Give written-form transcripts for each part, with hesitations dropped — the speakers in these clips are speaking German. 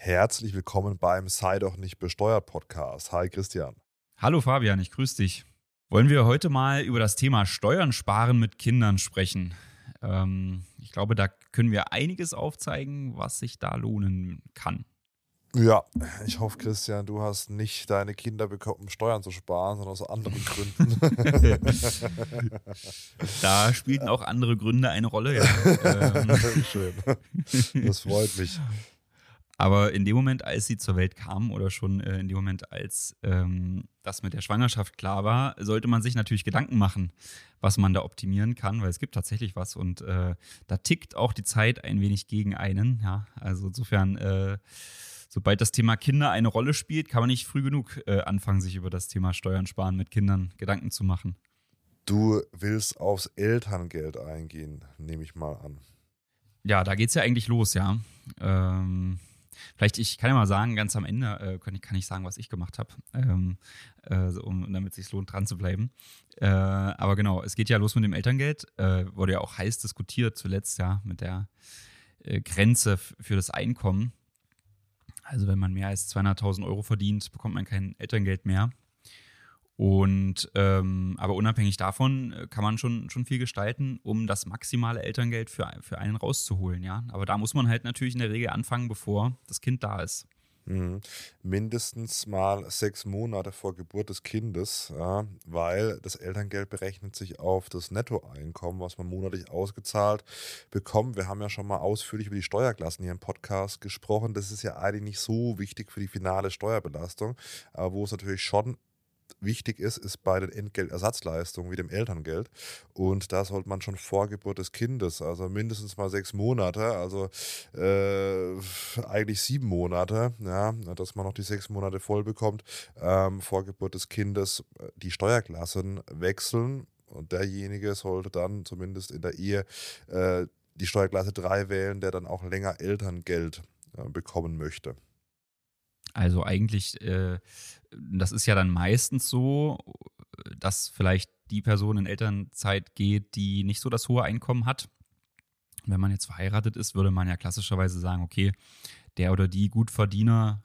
Herzlich willkommen beim Sei doch nicht besteuert Podcast. Hi Christian. Hallo Fabian, ich grüße dich. Wollen wir heute mal über das Thema Steuern sparen mit Kindern sprechen? Ich glaube, da können wir einiges aufzeigen, was sich da lohnen kann. Ja, ich hoffe, Christian, du hast nicht deine Kinder bekommen, um Steuern zu sparen, sondern aus anderen Gründen. Da spielten auch andere Gründe eine Rolle, ja. Schön. Das freut mich. Aber in dem Moment, als sie zur Welt kam oder schon in dem Moment, als das mit der Schwangerschaft klar war, sollte man sich natürlich Gedanken machen, was man da optimieren kann, weil es gibt tatsächlich was und da tickt auch die Zeit ein wenig gegen einen. Ja? Also insofern, sobald das Thema Kinder eine Rolle spielt, kann man nicht früh genug anfangen, sich über das Thema Steuern sparen mit Kindern Gedanken zu machen. Du willst aufs Elterngeld eingehen, nehme ich mal an. Ja, da geht's ja eigentlich los, ja. Vielleicht, ich kann ja mal sagen, ganz am Ende kann ich sagen, was ich gemacht habe, damit es sich lohnt, dran zu bleiben. Aber genau, es geht ja los mit dem Elterngeld. Wurde ja auch heiß diskutiert zuletzt, ja, mit der Grenze für das Einkommen. Also wenn man mehr als 200.000 Euro verdient, bekommt man kein Elterngeld mehr. Und aber unabhängig davon kann man schon viel gestalten, um das maximale Elterngeld für einen rauszuholen, ja. Aber da muss man halt natürlich in der Regel anfangen, bevor das Kind da ist. Mindestens mal 6 Monate vor Geburt des Kindes, ja, weil das Elterngeld berechnet sich auf das Nettoeinkommen, was man monatlich ausgezahlt bekommt. Wir haben ja schon mal ausführlich über die Steuerklassen hier im Podcast gesprochen. Das ist ja eigentlich nicht so wichtig für die finale Steuerbelastung, aber wo es natürlich schon wichtig ist bei den Entgeltersatzleistungen wie dem Elterngeld. Und da sollte man schon vor Geburt des Kindes, also mindestens mal 6 Monate, also eigentlich 7 Monate, ja, dass man noch die 6 Monate voll bekommt, vor Geburt des Kindes die Steuerklassen wechseln. Und derjenige sollte dann zumindest in der Ehe die Steuerklasse 3 wählen, der dann auch länger Elterngeld bekommen möchte. Also eigentlich, das ist ja dann meistens so, dass vielleicht die Person in Elternzeit geht, die nicht so das hohe Einkommen hat. Wenn man jetzt verheiratet ist, würde man ja klassischerweise sagen, okay, der oder die Gutverdiener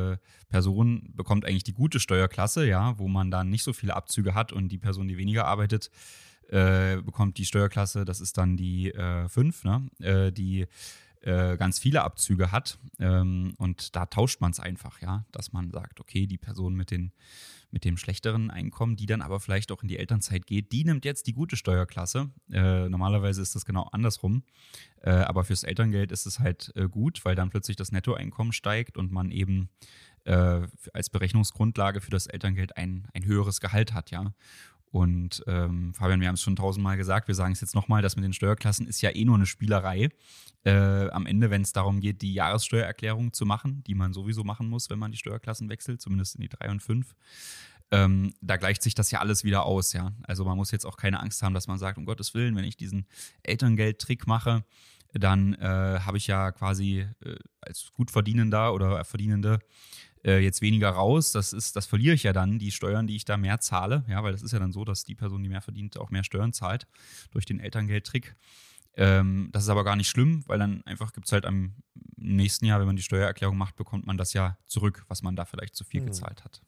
Person bekommt eigentlich die gute Steuerklasse, ja, wo man dann nicht so viele Abzüge hat und die Person, die weniger arbeitet, bekommt die Steuerklasse, das ist dann die 5, ne, die ganz viele Abzüge hat und da tauscht man es einfach, ja, dass man sagt, okay, die Person mit dem schlechteren Einkommen, die dann aber vielleicht auch in die Elternzeit geht, die nimmt jetzt die gute Steuerklasse. Normalerweise ist das genau andersrum, aber fürs Elterngeld ist es halt gut, weil dann plötzlich das Nettoeinkommen steigt und man eben als Berechnungsgrundlage für das Elterngeld ein höheres Gehalt hat, ja. Und Fabian, wir haben es schon 1000-mal gesagt, wir sagen es jetzt nochmal, das mit den Steuerklassen ist ja eh nur eine Spielerei. Am Ende, wenn es darum geht, die Jahressteuererklärung zu machen, die man sowieso machen muss, wenn man die Steuerklassen wechselt, zumindest in die 3 und 5, da gleicht sich das ja alles wieder aus, ja. Also man muss jetzt auch keine Angst haben, dass man sagt, um Gottes Willen, wenn ich diesen Elterngeldtrick mache, dann habe ich ja quasi als Gutverdienender oder Verdienende jetzt weniger raus. Das verliere ich ja dann, die Steuern, die ich da mehr zahle. Ja, weil das ist ja dann so, dass die Person, die mehr verdient, auch mehr Steuern zahlt durch den Elterngeldtrick. Das ist aber gar nicht schlimm, weil dann einfach gibt es halt am nächsten Jahr, wenn man die Steuererklärung macht, bekommt man das ja zurück, was man da vielleicht zu viel gezahlt hat.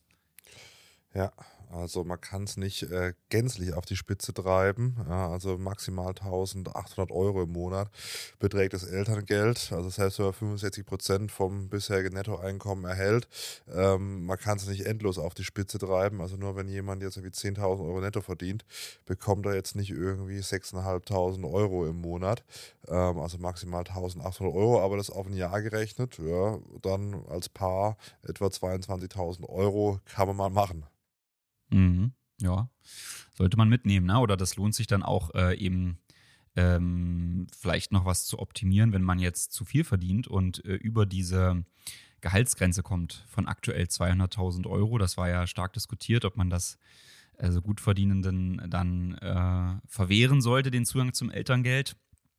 Ja, also man kann es nicht gänzlich auf die Spitze treiben. Ja, also maximal 1.800 Euro im Monat beträgt das Elterngeld. Also selbst wenn man 65% vom bisherigen Nettoeinkommen erhält, man kann es nicht endlos auf die Spitze treiben. Also nur wenn jemand jetzt irgendwie 10.000 Euro netto verdient, bekommt er jetzt nicht irgendwie 6.500 Euro im Monat. Also maximal 1.800 Euro, aber das auf ein Jahr gerechnet, ja, dann als Paar etwa 22.000 Euro kann man mal machen. Mhm. Ja, sollte man mitnehmen, ne? Oder das lohnt sich dann auch eben vielleicht noch was zu optimieren, wenn man jetzt zu viel verdient und über diese Gehaltsgrenze kommt von aktuell 200.000 Euro. Das war ja stark diskutiert, ob man das also Gutverdienenden dann verwehren sollte, den Zugang zum Elterngeld.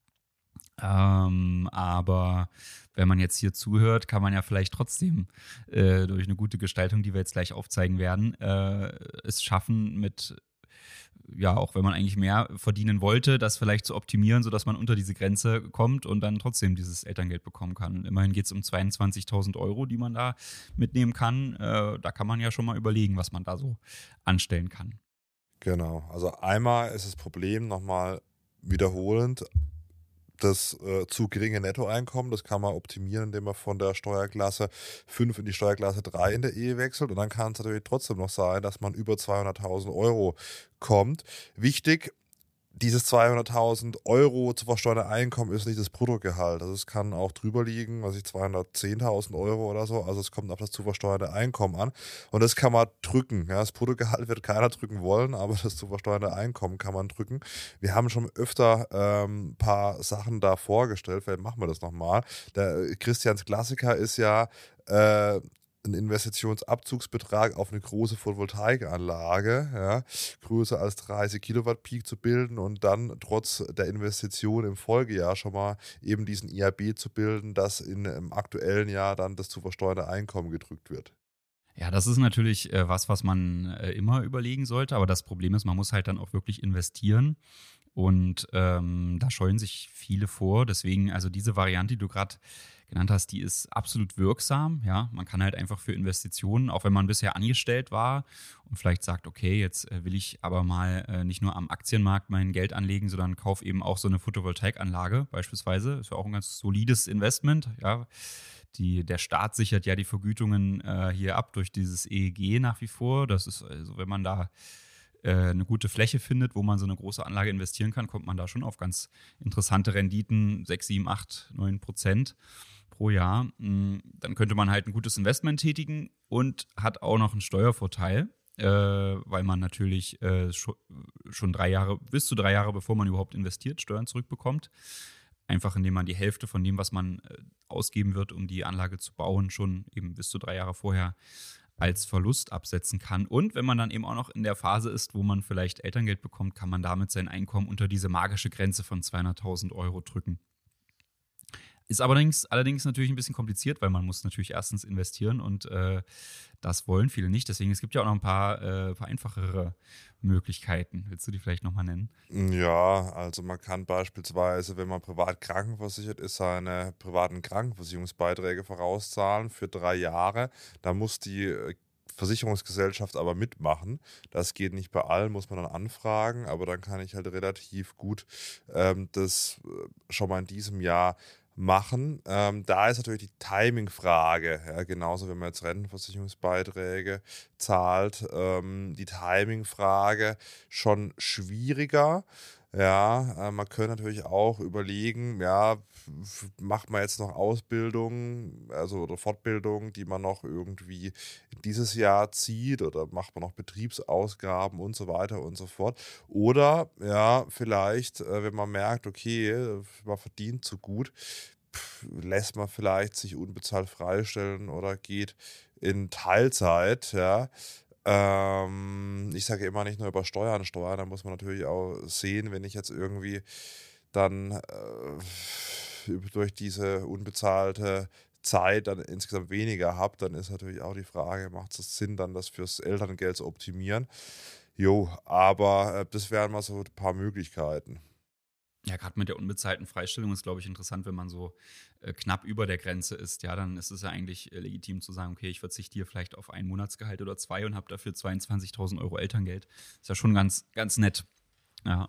Aber wenn man jetzt hier zuhört, kann man ja vielleicht trotzdem durch eine gute Gestaltung, die wir jetzt gleich aufzeigen werden, es schaffen, mit ja, auch wenn man eigentlich mehr verdienen wollte, das vielleicht zu optimieren, sodass man unter diese Grenze kommt und dann trotzdem dieses Elterngeld bekommen kann. Und immerhin geht es um 22.000 Euro, die man da mitnehmen kann. Da kann man ja schon mal überlegen, was man da so anstellen kann. Genau. Also einmal ist das Problem nochmal wiederholend, das zu geringe Nettoeinkommen, das kann man optimieren, indem man von der Steuerklasse 5 in die Steuerklasse 3 in der Ehe wechselt. Und dann kann es natürlich trotzdem noch sein, dass man über 200.000 Euro kommt. Wichtig, dieses 200.000 Euro zu versteuernde Einkommen ist nicht das Bruttogehalt. Also es kann auch drüber liegen, was ich 210.000 Euro oder so. Also es kommt auf das zu versteuernde Einkommen an. Und das kann man drücken. Ja, das Bruttogehalt wird keiner drücken wollen, aber das zu versteuernde Einkommen kann man drücken. Wir haben schon öfter ein paar Sachen da vorgestellt. Vielleicht machen wir das nochmal. Der Christians Klassiker ist ja ein Investitionsabzugsbetrag auf eine große Photovoltaikanlage, ja, größer als 30 Kilowatt Peak zu bilden und dann trotz der Investition im Folgejahr schon mal eben diesen IAB zu bilden, dass im aktuellen Jahr dann das zu versteuernde Einkommen gedrückt wird. Ja, das ist natürlich was man immer überlegen sollte. Aber das Problem ist, man muss halt dann auch wirklich investieren. Und da scheuen sich viele vor. Deswegen, also diese Variante, die du gerade genannt hast, die ist absolut wirksam. Ja, man kann halt einfach für Investitionen, auch wenn man bisher angestellt war und vielleicht sagt, okay, jetzt will ich aber mal nicht nur am Aktienmarkt mein Geld anlegen, sondern kaufe eben auch so eine Photovoltaikanlage beispielsweise. Ist ja auch ein ganz solides Investment. Ja, der Staat sichert ja die Vergütungen hier ab durch dieses EEG nach wie vor. Das ist also, wenn man da eine gute Fläche findet, wo man so eine große Anlage investieren kann, kommt man da schon auf ganz interessante Renditen, 6, 7, 8, 9% pro Jahr. Dann könnte man halt ein gutes Investment tätigen und hat auch noch einen Steuervorteil, weil man natürlich schon 3 Jahre, bis zu 3 Jahre, bevor man überhaupt investiert, Steuern zurückbekommt. Einfach indem man die Hälfte von dem, was man ausgeben wird, um die Anlage zu bauen, schon eben bis zu 3 Jahre vorher als Verlust absetzen kann. Und wenn man dann eben auch noch in der Phase ist, wo man vielleicht Elterngeld bekommt, kann man damit sein Einkommen unter diese magische Grenze von 200.000 Euro drücken. Ist allerdings natürlich ein bisschen kompliziert, weil man muss natürlich erstens investieren und das wollen viele nicht. Deswegen, es gibt ja auch noch ein paar einfachere Möglichkeiten. Willst du die vielleicht nochmal nennen? Ja, also man kann beispielsweise, wenn man privat krankenversichert ist, seine privaten Krankenversicherungsbeiträge vorauszahlen für 3 Jahre. Da muss die Versicherungsgesellschaft aber mitmachen. Das geht nicht bei allen, muss man dann anfragen, aber dann kann ich halt relativ gut das schon mal in diesem Jahr machen. Da ist natürlich die Timing-Frage, ja, genauso wenn man jetzt Rentenversicherungsbeiträge zahlt, die Timing-Frage schon schwieriger. Ja, man könnte natürlich auch überlegen, ja, macht man jetzt noch Ausbildung, also oder Fortbildung, die man noch irgendwie dieses Jahr zieht oder macht man noch Betriebsausgaben und so weiter und so fort. Oder ja, vielleicht, wenn man merkt, okay, man verdient zu gut, lässt man vielleicht sich unbezahlt freistellen oder geht in Teilzeit, ja. Ich sage immer nicht nur über Steuern, da muss man natürlich auch sehen, wenn ich jetzt irgendwie dann durch diese unbezahlte Zeit dann insgesamt weniger habe, dann ist natürlich auch die Frage, macht es Sinn, dann das fürs Elterngeld zu optimieren? Jo, aber das wären mal so ein paar Möglichkeiten. Ja, gerade mit der unbezahlten Freistellung ist, glaube ich, interessant, wenn man so knapp über der Grenze ist. Ja, dann ist es ja eigentlich legitim zu sagen, okay, ich verzichte hier vielleicht auf ein Monatsgehalt oder 2 und habe dafür 22.000 Euro Elterngeld. Ist ja schon ganz, ganz nett. Ja,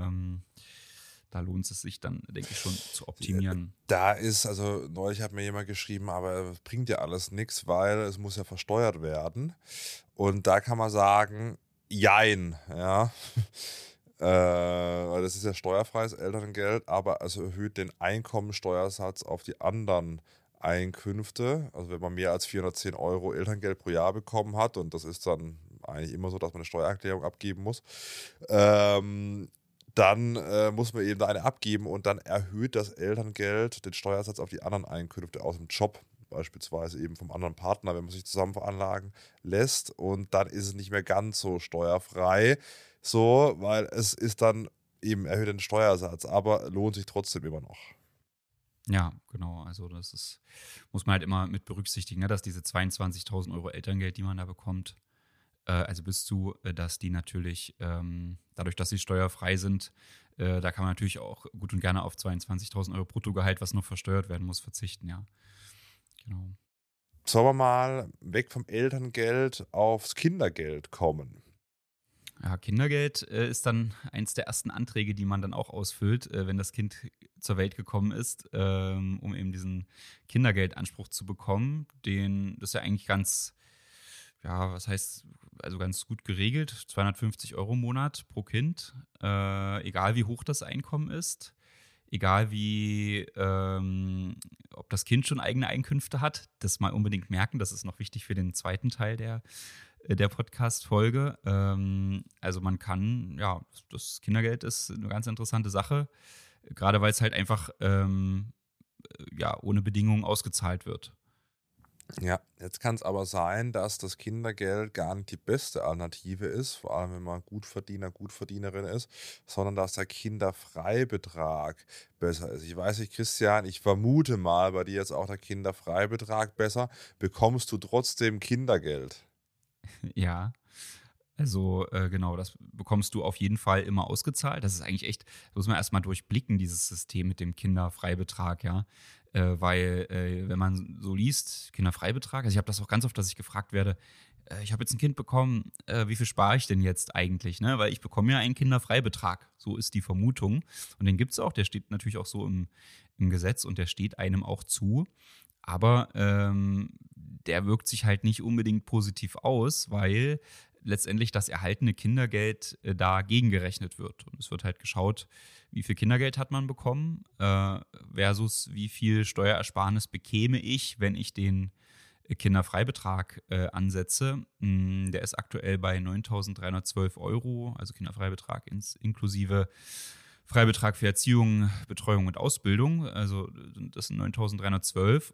da lohnt es sich dann, denke ich, schon zu optimieren. Da ist, also neulich hat mir jemand geschrieben, aber es bringt ja alles nichts, weil es muss ja versteuert werden. Und da kann man sagen, jein, ja. Weil das ist ja steuerfreies Elterngeld, aber es erhöht den Einkommensteuersatz auf die anderen Einkünfte. Also wenn man mehr als 410 Euro Elterngeld pro Jahr bekommen hat, und das ist dann eigentlich immer so, dass man eine Steuererklärung abgeben muss, dann muss man eben da eine abgeben und dann erhöht das Elterngeld den Steuersatz auf die anderen Einkünfte aus dem Job, beispielsweise eben vom anderen Partner, wenn man sich zusammen veranlagen lässt, und dann ist es nicht mehr ganz so steuerfrei, so, weil es ist dann eben erhöht den Steuersatz, aber lohnt sich trotzdem immer noch. Ja, genau. Also muss man halt immer mit berücksichtigen, ne, dass diese 22.000 Euro Elterngeld, die man da bekommt, Also bis zu, dass die natürlich, dadurch, dass sie steuerfrei sind, da kann man natürlich auch gut und gerne auf 22.000 Euro Bruttogehalt, was noch versteuert werden muss, verzichten, ja. Genau. Sollen wir mal weg vom Elterngeld aufs Kindergeld kommen? Ja, Kindergeld ist dann eins der ersten Anträge, die man dann auch ausfüllt, wenn das Kind zur Welt gekommen ist, um eben diesen Kindergeldanspruch zu bekommen. Das ist ja eigentlich ganz, ja, was heißt, also ganz gut geregelt. 250 Euro im Monat pro Kind, egal wie hoch das Einkommen ist, egal ob das Kind schon eigene Einkünfte hat. Das mal unbedingt merken, das ist noch wichtig für den zweiten Teil der Podcast-Folge. Also man kann, ja, das Kindergeld ist eine ganz interessante Sache, gerade weil es halt einfach ja, ohne Bedingungen ausgezahlt wird. Ja, jetzt kann es aber sein, dass das Kindergeld gar nicht die beste Alternative ist, vor allem wenn man Gutverdiener, Gutverdienerin ist, sondern dass der Kinderfreibetrag besser ist. Ich weiß nicht, Christian, ich vermute mal, bei dir ist auch der Kinderfreibetrag besser. Bekommst du trotzdem Kindergeld? Ja, also genau, das bekommst du auf jeden Fall immer ausgezahlt. Das ist eigentlich echt, das muss man erstmal durchblicken, dieses System mit dem Kinderfreibetrag, ja. Weil, wenn man so liest, Kinderfreibetrag, also ich habe das auch ganz oft, dass ich gefragt werde, ich habe jetzt ein Kind bekommen, wie viel spare ich denn jetzt eigentlich, ne? Weil ich bekomme ja einen Kinderfreibetrag, so ist die Vermutung. Und den gibt es auch, der steht natürlich auch so im Gesetz und der steht einem auch zu. Aber der wirkt sich halt nicht unbedingt positiv aus, weil letztendlich das erhaltene Kindergeld da gegengerechnet wird. Und es wird halt geschaut, wie viel Kindergeld hat man bekommen versus wie viel Steuerersparnis bekäme ich, wenn ich den Kinderfreibetrag ansetze. Der ist aktuell bei 9.312 Euro, also Kinderfreibetrag inklusive Freibetrag für Erziehung, Betreuung und Ausbildung. Also das sind 9.312.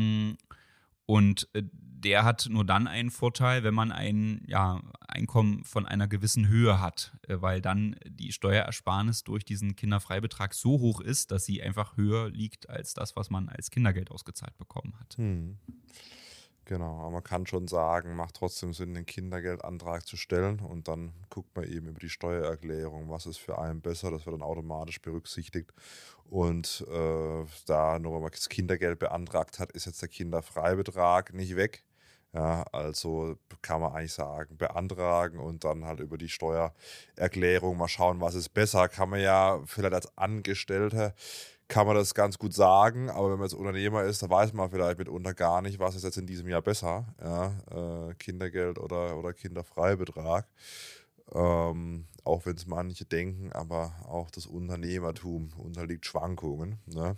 Und der hat nur dann einen Vorteil, wenn man ein Einkommen von einer gewissen Höhe hat, weil dann die Steuerersparnis durch diesen Kinderfreibetrag so hoch ist, dass sie einfach höher liegt als das, was man als Kindergeld ausgezahlt bekommen hat. Genau, aber man kann schon sagen, macht trotzdem Sinn, den Kindergeldantrag zu stellen und dann guckt man eben über die Steuererklärung, was ist für einen besser, das wird dann automatisch berücksichtigt. Und da nur, wenn man das Kindergeld beantragt hat, ist jetzt der Kinderfreibetrag nicht weg. Ja, also kann man eigentlich sagen, beantragen und dann halt über die Steuererklärung mal schauen, was ist besser. Kann man ja vielleicht als Angestellter kann man das ganz gut sagen, aber wenn man jetzt Unternehmer ist, da weiß man vielleicht mitunter gar nicht, was ist jetzt in diesem Jahr besser, ja, Kindergeld oder Kinderfreibetrag. Auch wenn es manche denken, aber auch das Unternehmertum unterliegt Schwankungen. Ne?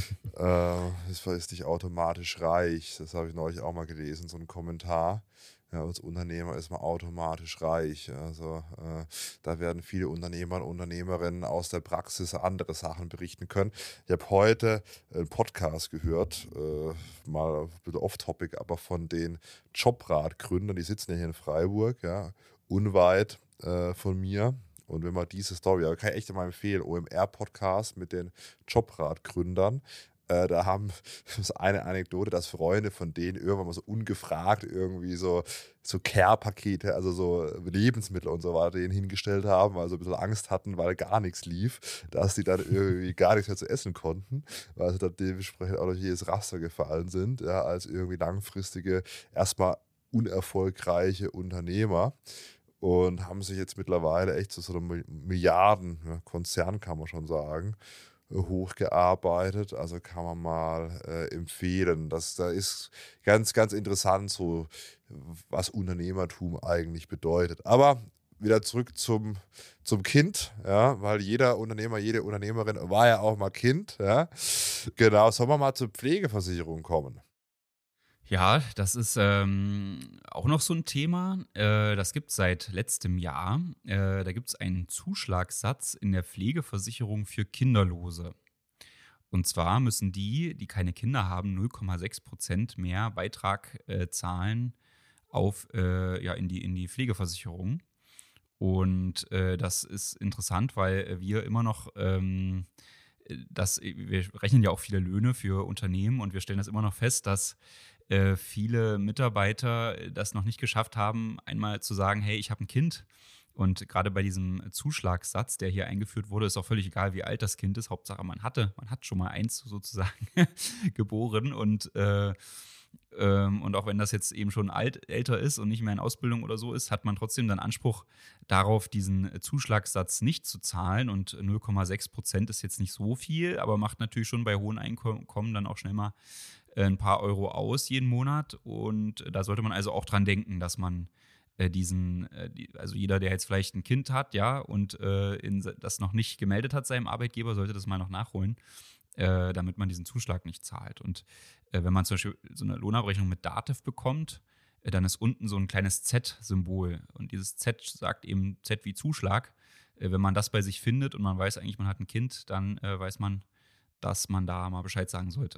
Das ist nicht automatisch reich. Das habe ich neulich auch mal gelesen, so ein Kommentar. Ja, als Unternehmer ist man automatisch reich. Also da werden viele Unternehmer und Unternehmerinnen aus der Praxis andere Sachen berichten können. Ich habe heute einen Podcast gehört, mal ein bisschen off-topic, aber von den Jobrat-Gründern, die sitzen ja hier in Freiburg, ja, unweit von mir. Und wenn man diese Story, aber kann ich echt mal empfehlen, OMR-Podcast mit den Jobrat-Gründern. Da haben das ist eine Anekdote, dass Freunde von denen irgendwann mal so ungefragt irgendwie so Care-Pakete, also so Lebensmittel und so weiter, denen hingestellt haben, weil sie ein bisschen Angst hatten, weil gar nichts lief, dass die dann irgendwie gar nichts mehr zu essen konnten, weil sie dann dementsprechend auch durch jedes Raster gefallen sind, ja, als irgendwie langfristige, erstmal unerfolgreiche Unternehmer. Und haben sich jetzt mittlerweile echt zu so einem Milliarden-Konzern, kann man schon sagen, hochgearbeitet. Also kann man mal empfehlen. Da ist ganz, ganz interessant, so was Unternehmertum eigentlich bedeutet. Aber wieder zurück zum Kind, ja, weil jeder Unternehmer, jede Unternehmerin war ja auch mal Kind. Ja. Genau, sollen wir mal zur Pflegeversicherung kommen? Ja, das ist auch noch so ein Thema. Das gibt es seit letztem Jahr. Da gibt es einen Zuschlagssatz in der Pflegeversicherung für Kinderlose. Und zwar müssen die keine Kinder haben, 0,6% mehr Beitrag zahlen in die Pflegeversicherung. Und das ist interessant, weil wir immer noch wir rechnen ja auch viele Löhne für Unternehmen und wir stellen das immer noch fest, dass viele Mitarbeiter das noch nicht geschafft haben, einmal zu sagen, hey, ich habe ein Kind. Und gerade bei diesem Zuschlagssatz, der hier eingeführt wurde, ist auch völlig egal, wie alt das Kind ist. Hauptsache, man hat schon mal eins sozusagen geboren. Und auch wenn das jetzt eben schon älter ist und nicht mehr in Ausbildung oder so ist, hat man trotzdem dann Anspruch darauf, diesen Zuschlagssatz nicht zu zahlen. Und 0,6% ist jetzt nicht so viel, aber macht natürlich schon bei hohen Einkommen dann auch schnell mal ein paar Euro aus jeden Monat. Und da sollte man also auch dran denken, dass man also jeder, der jetzt vielleicht ein Kind hat, ja, und das noch nicht gemeldet hat seinem Arbeitgeber, sollte das mal noch nachholen, damit man diesen Zuschlag nicht zahlt. Und wenn man zum Beispiel so eine Lohnabrechnung mit Dativ bekommt, dann ist unten so ein kleines Z-Symbol. Und dieses Z sagt eben Z wie Zuschlag. Wenn man das bei sich findet und man weiß eigentlich, man hat ein Kind, dann weiß man, dass man da mal Bescheid sagen sollte.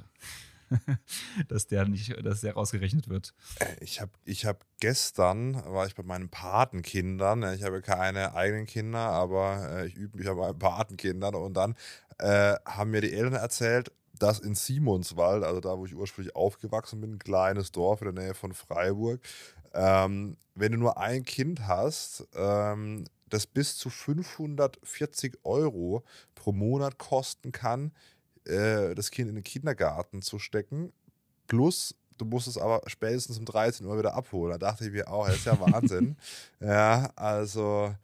dass der rausgerechnet wird. Ich hab gestern, war ich bei meinen Patenkindern, ich habe keine eigenen Kinder, aber ich übe mich bei meinen Patenkindern und dann haben mir die Eltern erzählt, dass in Simonswald, also da, wo ich ursprünglich aufgewachsen bin, ein kleines Dorf in der Nähe von Freiburg, wenn du nur ein Kind hast, das bis zu 540 Euro pro Monat kosten kann, das Kind in den Kindergarten zu stecken. Plus, du musst es aber spätestens um 13 Uhr wieder abholen. Da dachte ich mir auch, das ist ja Wahnsinn. Ja, also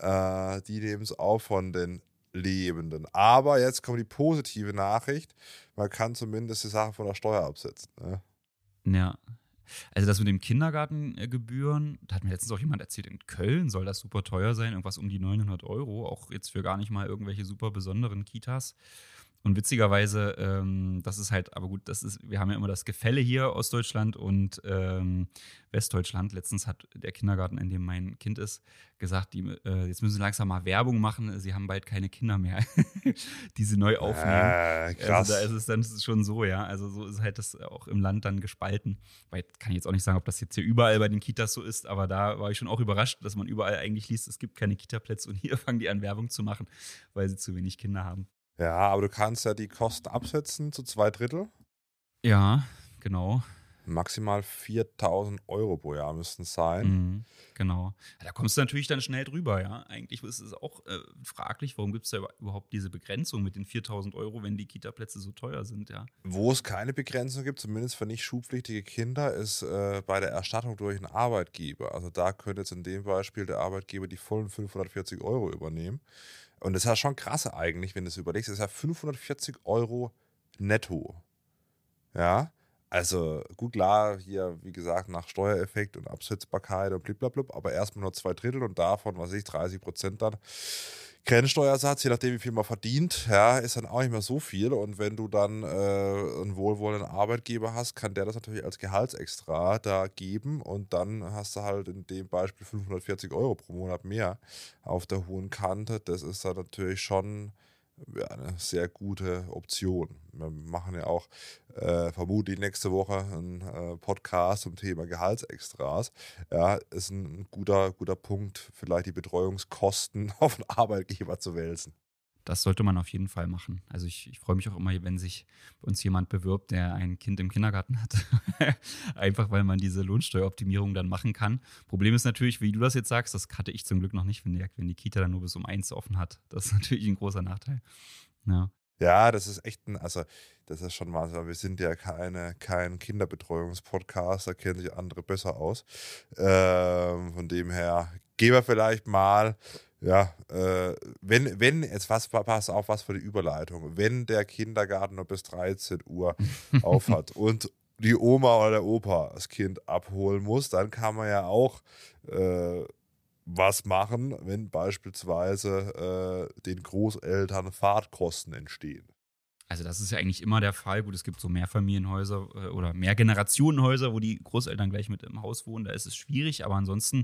die nehmen es auch von den Lebenden. Aber jetzt kommt die positive Nachricht. Man kann zumindest die Sache von der Steuer absetzen. Ne? Ja. Also das mit den Kindergartengebühren, da hat mir letztens auch jemand erzählt, in Köln soll das super teuer sein, irgendwas um die 900 Euro, auch jetzt für gar nicht mal irgendwelche super besonderen Kitas. Und witzigerweise, das ist halt, aber gut, wir haben ja immer das Gefälle hier, Ostdeutschland und Westdeutschland. Letztens hat der Kindergarten, in dem mein Kind ist, gesagt, jetzt müssen sie langsam mal Werbung machen, sie haben bald keine Kinder mehr, die sie neu aufnehmen. Krass. Also da ist es dann schon so, ja. Also so ist halt das auch im Land dann gespalten. Weil kann ich jetzt auch nicht sagen, ob das jetzt hier überall bei den Kitas so ist, aber da war ich schon auch überrascht, dass man überall eigentlich liest, es gibt keine Kita-Plätze und hier fangen die an, Werbung zu machen, weil sie zu wenig Kinder haben. Ja, aber du kannst ja die Kosten absetzen zu 2/3. Ja, genau. Maximal 4.000 Euro pro Jahr müssten es sein. Mhm, genau. Da kommst du natürlich dann schnell drüber, ja. Eigentlich ist es auch fraglich, warum gibt es da überhaupt diese Begrenzung mit den 4.000 Euro, wenn die Kita-Plätze so teuer sind, ja. Wo es keine Begrenzung gibt, zumindest für nicht schulpflichtige Kinder, ist bei der Erstattung durch einen Arbeitgeber. Also da könnte jetzt in dem Beispiel der Arbeitgeber die vollen 540 Euro übernehmen. Und das ist ja schon krass eigentlich, wenn du es überlegst. Das ist ja 540 Euro netto. Ja, also gut, klar, hier, wie gesagt, nach Steuereffekt und Absetzbarkeit und blablabla, aber erstmal nur 2/3 und davon, was weiß ich, 30% dann Grenzsteuersatz, je nachdem, wie viel man verdient, ja, ist dann auch nicht mehr so viel. Und wenn du dann einen wohlwollenden Arbeitgeber hast, kann der das natürlich als Gehaltsextra da geben und dann hast du halt in dem Beispiel 540 Euro pro Monat mehr auf der hohen Kante. Das ist dann natürlich schon eine sehr gute Option. Wir machen ja auch vermutlich nächste Woche einen Podcast zum Thema Gehaltsextras. Ja, ist ein guter Punkt, vielleicht die Betreuungskosten auf den Arbeitgeber zu wälzen. Das sollte man auf jeden Fall machen. Also ich freue mich auch immer, wenn sich bei uns jemand bewirbt, der ein Kind im Kindergarten hat. Einfach, weil man diese Lohnsteueroptimierung dann machen kann. Problem ist natürlich, wie du das jetzt sagst, das hatte ich zum Glück noch nicht, wenn die Kita dann nur bis um 1 offen hat. Das ist natürlich ein großer Nachteil. Ja. Ja, das ist echt das ist schon was. Wir sind ja kein Kinderbetreuungspodcast, da kennen sich andere besser aus. Von dem her gehen wir vielleicht mal, ja, wenn jetzt pass auf, was für die Überleitung, wenn der Kindergarten nur bis 13 Uhr auf hat und die Oma oder der Opa das Kind abholen muss, dann kann man ja auch was machen, wenn beispielsweise den Großeltern Fahrtkosten entstehen. Also das ist ja eigentlich immer der Fall. Gut, es gibt so Mehrfamilienhäuser oder Mehrgenerationenhäuser, wo die Großeltern gleich mit im Haus wohnen. Da ist es schwierig, aber ansonsten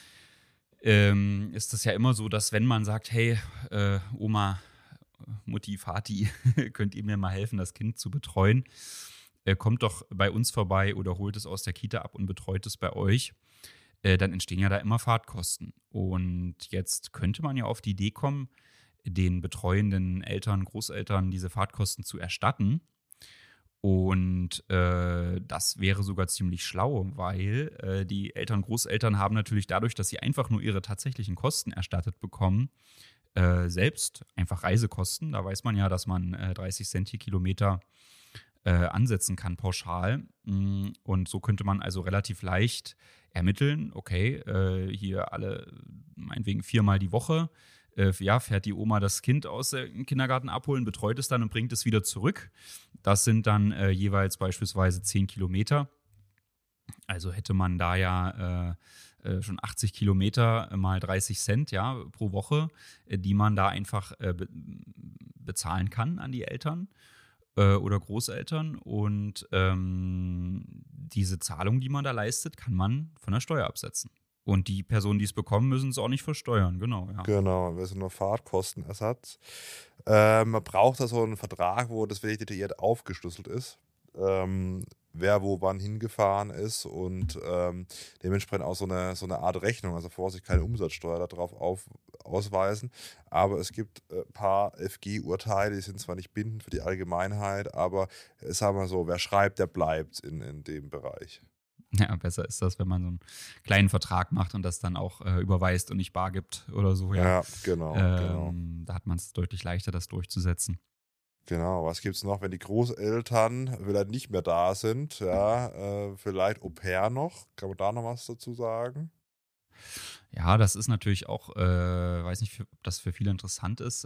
ist das ja immer so, dass wenn man sagt, hey, Oma, Mutti, Vati, könnt ihr mir mal helfen, das Kind zu betreuen, kommt doch bei uns vorbei oder holt es aus der Kita ab und betreut es bei euch. Dann entstehen ja da immer Fahrtkosten. Und jetzt könnte man ja auf die Idee kommen, den betreuenden Eltern, Großeltern diese Fahrtkosten zu erstatten. Und das wäre sogar ziemlich schlau, weil die Eltern, Großeltern haben natürlich dadurch, dass sie einfach nur ihre tatsächlichen Kosten erstattet bekommen, selbst einfach Reisekosten. Da weiß man ja, dass man 30 Cent je Kilometer ansetzen kann pauschal. Und so könnte man also relativ leicht ermitteln, okay, hier alle meinetwegen 4-mal die Woche, fährt die Oma das Kind aus dem Kindergarten abholen, betreut es dann und bringt es wieder zurück. Das sind dann jeweils beispielsweise 10 Kilometer. Also hätte man da ja schon 80 Kilometer mal 30 Cent pro Woche, die man da einfach bezahlen kann an die Eltern oder Großeltern. Und diese Zahlung, die man da leistet, kann man von der Steuer absetzen. Und die Personen, die es bekommen, müssen es auch nicht versteuern, genau, ja. Genau, das ist nur Fahrtkostenersatz. Man braucht da so einen Vertrag, wo das wirklich detailliert aufgeschlüsselt ist. Wer wo wann hingefahren ist und dementsprechend auch so eine Art Rechnung, also Vorsicht, keine Umsatzsteuer darauf ausweisen. Aber es gibt ein paar FG-Urteile, die sind zwar nicht bindend für die Allgemeinheit, aber sagen wir so, wer schreibt, der bleibt in dem Bereich. Ja, besser ist das, wenn man so einen kleinen Vertrag macht und das dann auch überweist und nicht bar gibt oder so, ja. Ja, genau. Da hat man es deutlich leichter, das durchzusetzen. Genau, was gibt es noch, wenn die Großeltern vielleicht nicht mehr da sind? Ja, vielleicht Au pair noch. Kann man da noch was dazu sagen? Ja, das ist natürlich auch, weiß nicht, ob das für viele interessant ist.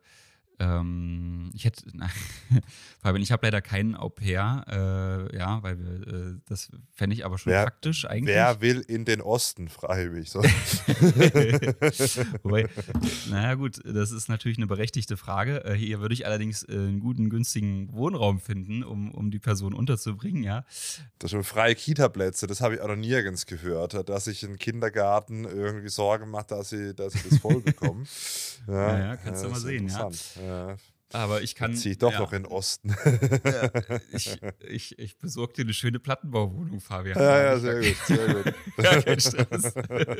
Ich Fabian, ich habe leider keinen Au pair, weil wir, das fände ich aber schon praktisch eigentlich. Wer will in den Osten freiwillig? So. Wobei, naja gut, das ist natürlich eine berechtigte Frage. Hier würde ich allerdings einen guten, günstigen Wohnraum finden, um die Person unterzubringen, ja. Das sind freie Kita-Plätze, das habe ich auch noch nirgends gehört, dass sich ein Kindergarten irgendwie Sorgen macht, dass sie das voll bekommen. Ja, kannst du mal sehen, ja. Aber ich kann. Ziehe ich doch noch in den Osten. Ja, ich besorge dir eine schöne Plattenbauwohnung, Fabian. Ja, sehr gut, sehr gut. Ja, kein Stress.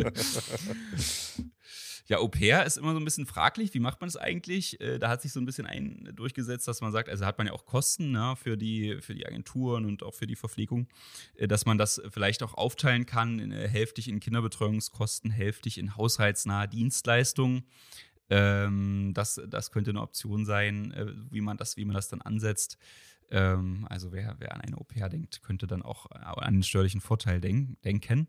Ja, Au pair ist immer so ein bisschen fraglich. Wie macht man das eigentlich? Da hat sich so ein bisschen durchgesetzt, dass man sagt, also hat man ja auch Kosten, ne, für die Agenturen und auch für die Verpflegung, dass man das vielleicht auch aufteilen kann, hälftig in Kinderbetreuungskosten, hälftig in haushaltsnahe Dienstleistungen. Das könnte eine Option sein, wie man das dann ansetzt. Also wer an eine Au pair denkt, könnte dann auch an den steuerlichen Vorteil denken.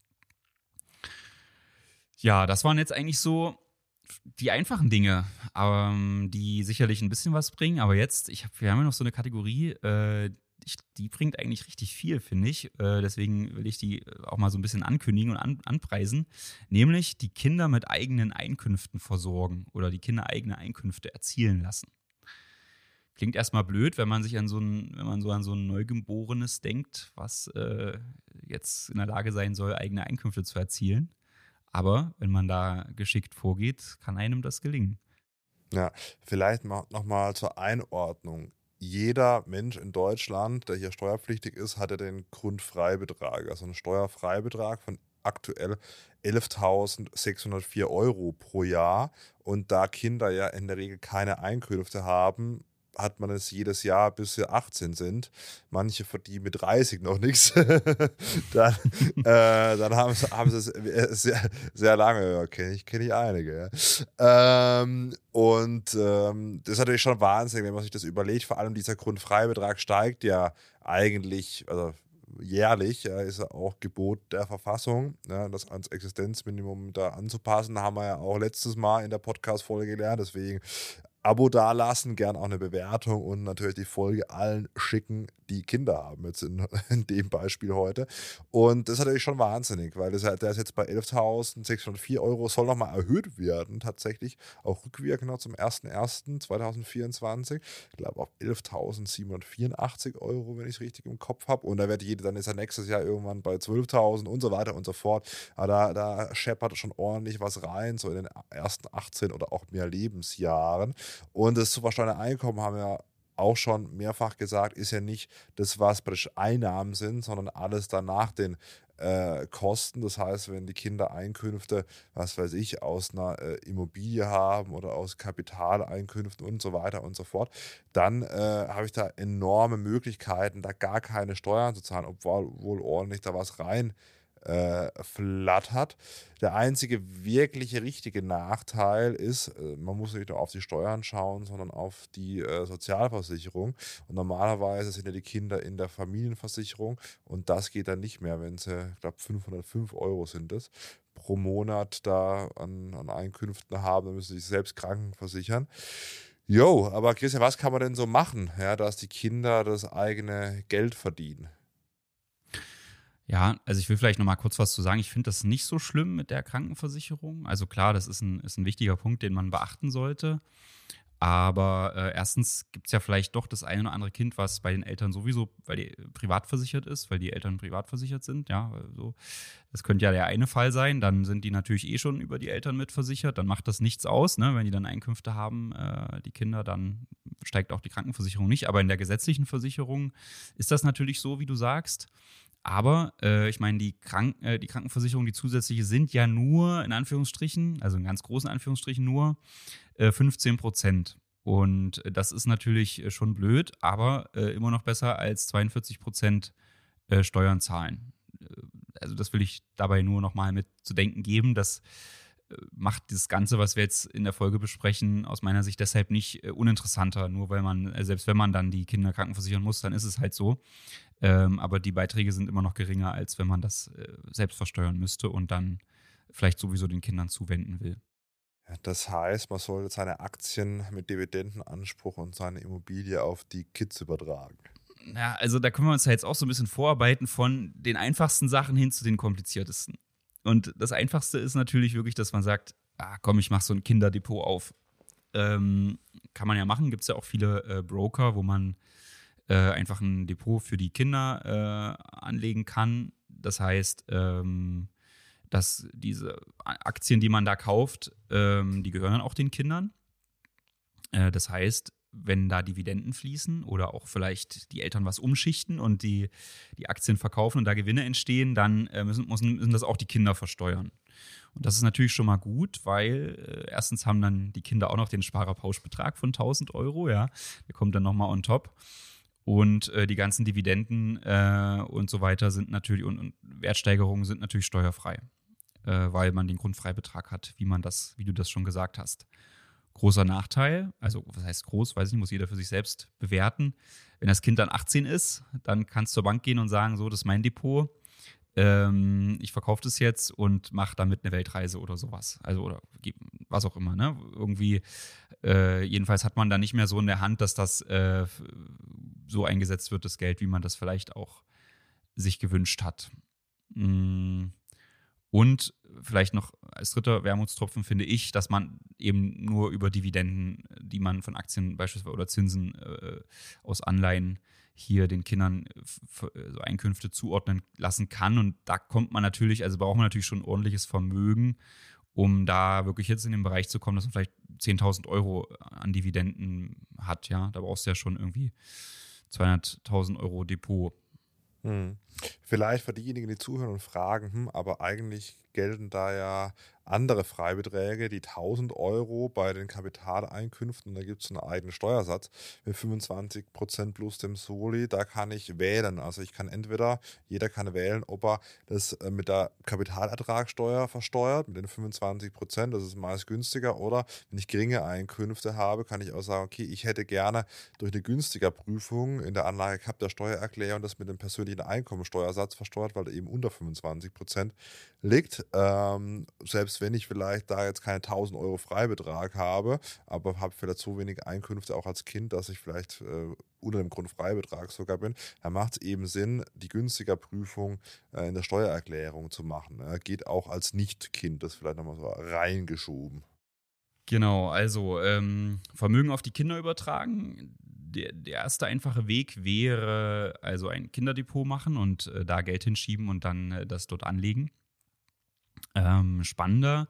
Ja, das waren jetzt eigentlich so die einfachen Dinge, die sicherlich ein bisschen was bringen. Aber jetzt, wir haben ja noch so eine Kategorie, die bringt eigentlich richtig viel, finde ich. Deswegen will ich die auch mal so ein bisschen ankündigen und anpreisen. Nämlich die Kinder mit eigenen Einkünften versorgen oder die Kinder eigene Einkünfte erzielen lassen. Klingt erstmal blöd, wenn man an so ein Neugeborenes denkt, was jetzt in der Lage sein soll, eigene Einkünfte zu erzielen. Aber wenn man da geschickt vorgeht, kann einem das gelingen. Ja, vielleicht nochmal zur Einordnung. Jeder Mensch in Deutschland, der hier steuerpflichtig ist, hat ja den Grundfreibetrag, also einen Steuerfreibetrag von aktuell 11.604 € pro Jahr. Und da Kinder ja in der Regel keine Einkünfte haben, hat man es jedes Jahr, bis sie 18 sind. Manche verdienen mit 30 noch nichts. dann haben sie es sehr, sehr lange. Ja, kenne ich einige. Ja. Das ist natürlich schon wahnsinnig, wenn man sich das überlegt. Vor allem dieser Grundfreibetrag steigt ja eigentlich, also jährlich, ist ja auch Gebot der Verfassung, das ans Existenzminimum da anzupassen. Haben wir ja auch letztes Mal in der Podcast-Folge gelernt. Deswegen Abo dalassen, gern auch eine Bewertung und natürlich die Folge allen schicken, die Kinder haben, jetzt in dem Beispiel heute. Und das ist natürlich schon wahnsinnig, weil der ist jetzt bei 11.604 €, soll nochmal erhöht werden, tatsächlich, auch rückwirkend zum 01.01.2024. Ich glaube auf 11.784 €, wenn ich es richtig im Kopf habe. Und dann ist er nächstes Jahr irgendwann bei 12.000 und so weiter und so fort. Aber da scheppert schon ordentlich was rein, so in den ersten 18 oder auch mehr Lebensjahren. Und das zu versteuernde Einkommen haben ja auch schon mehrfach gesagt, ist ja nicht das, was praktisch Einnahmen sind, sondern alles danach den Kosten. Das heißt, wenn die Kinder Einkünfte, was weiß ich, aus einer Immobilie haben oder aus Kapitaleinkünften und so weiter und so fort, dann habe ich da enorme Möglichkeiten, da gar keine Steuern zu zahlen, obwohl wohl ordentlich da was rein flattert. Der einzige wirkliche richtige Nachteil ist, man muss nicht nur auf die Steuern schauen, sondern auf die Sozialversicherung. Und normalerweise sind ja die Kinder in der Familienversicherung und das geht dann nicht mehr, wenn sie, ich glaube, 505 Euro sind es, pro Monat da an Einkünften haben, dann müssen sie sich selbst krankenversichern. Jo, aber Christian, was kann man denn so machen, ja, dass die Kinder das eigene Geld verdienen? Ja, also ich will vielleicht noch mal kurz was zu sagen. Ich finde das nicht so schlimm mit der Krankenversicherung. Also klar, das ist ein wichtiger Punkt, den man beachten sollte. Aber erstens gibt es ja vielleicht doch das eine oder andere Kind, was bei den Eltern sowieso, weil die privat versichert ist, weil die Eltern privat versichert sind. Ja, so. Das könnte ja der eine Fall sein. Dann sind die natürlich eh schon über die Eltern mitversichert. Dann macht das nichts aus, ne? Wenn die dann Einkünfte haben, die Kinder, dann steigt auch die Krankenversicherung nicht. Aber in der gesetzlichen Versicherung ist das natürlich so, wie du sagst. Aber ich meine, die Krankenversicherung, die zusätzliche, sind ja nur, in Anführungsstrichen, also in ganz großen Anführungsstrichen nur 15%. Und das ist natürlich schon blöd, aber immer noch besser als 42% Steuern zahlen. Also das will ich dabei nur noch mal mit zu denken geben. Das macht das Ganze, was wir jetzt in der Folge besprechen, aus meiner Sicht deshalb nicht uninteressanter. Nur weil man, selbst wenn man dann die Kinder krankenversichern muss, dann ist es halt so. Aber die Beiträge sind immer noch geringer, als wenn man das selbst versteuern müsste und dann vielleicht sowieso den Kindern zuwenden will. Ja, das heißt, man sollte seine Aktien mit Dividendenanspruch und seine Immobilie auf die Kids übertragen. Ja, also da können wir uns ja jetzt auch so ein bisschen vorarbeiten von den einfachsten Sachen hin zu den kompliziertesten. Und das Einfachste ist natürlich wirklich, dass man sagt, komm, ich mache so ein Kinderdepot auf. Kann man ja machen, gibt es ja auch viele Broker, wo man einfach ein Depot für die Kinder anlegen kann. Das heißt, dass diese Aktien, die man da kauft, die gehören dann auch den Kindern. Das heißt, wenn da Dividenden fließen oder auch vielleicht die Eltern was umschichten und die Aktien verkaufen und da Gewinne entstehen, dann müssen das auch die Kinder versteuern. Und das ist natürlich schon mal gut, weil erstens haben dann die Kinder auch noch den Sparerpauschbetrag von 1.000 Euro, ja, der kommt dann nochmal on top. Und die ganzen Dividenden und so weiter sind natürlich und Wertsteigerungen sind natürlich steuerfrei, weil man den Grundfreibetrag hat, wie du das schon gesagt hast. Großer Nachteil, also was heißt groß, weiß ich nicht, muss jeder für sich selbst bewerten. Wenn das Kind dann 18 ist, dann kannst du zur Bank gehen und sagen, so, das ist mein Depot, ich verkaufe das jetzt und mache damit eine Weltreise oder sowas. Also oder was auch immer, ne? Irgendwie, jedenfalls hat man dann nicht mehr so in der Hand, dass das so eingesetzt wird, das Geld, wie man das vielleicht auch sich gewünscht hat. Und vielleicht noch als dritter Wermutstropfen finde ich, dass man eben nur über Dividenden, die man von Aktien beispielsweise oder Zinsen aus Anleihen hier den Kindern so Einkünfte zuordnen lassen kann. Und da kommt man natürlich, also braucht man natürlich schon ein ordentliches Vermögen, um da wirklich jetzt in den Bereich zu kommen, dass man vielleicht 10.000 Euro an Dividenden hat. Ja, da brauchst du ja schon irgendwie 200.000 Euro Depot. Vielleicht für diejenigen, die zuhören und fragen, aber eigentlich gelten da ja andere Freibeträge, die 1.000 Euro bei den Kapitaleinkünften, da gibt es einen eigenen Steuersatz mit 25% plus dem Soli, da kann ich wählen. Also ich kann jeder kann wählen, ob er das mit der Kapitalertragssteuer versteuert, mit den 25%, das ist meist günstiger, oder wenn ich geringe Einkünfte habe, kann ich auch sagen, okay, ich hätte gerne durch eine günstiger Prüfung in der Anlage gehabt, der Steuererklärung, das mit dem persönlichen Einkommensteuersatz versteuert, weil er eben unter 25% liegt. Selbst wenn ich vielleicht da jetzt keine 1.000 Euro Freibetrag habe, aber habe vielleicht so wenig Einkünfte auch als Kind, dass ich vielleicht unter dem Grundfreibetrag sogar bin, dann macht es eben Sinn, die günstiger Prüfung in der Steuererklärung zu machen. Geht auch als Nicht-Kind, das vielleicht nochmal so reingeschoben. Genau, also Vermögen auf die Kinder übertragen. Der erste einfache Weg wäre also ein Kinderdepot machen und da Geld hinschieben und dann das dort anlegen. Spannender.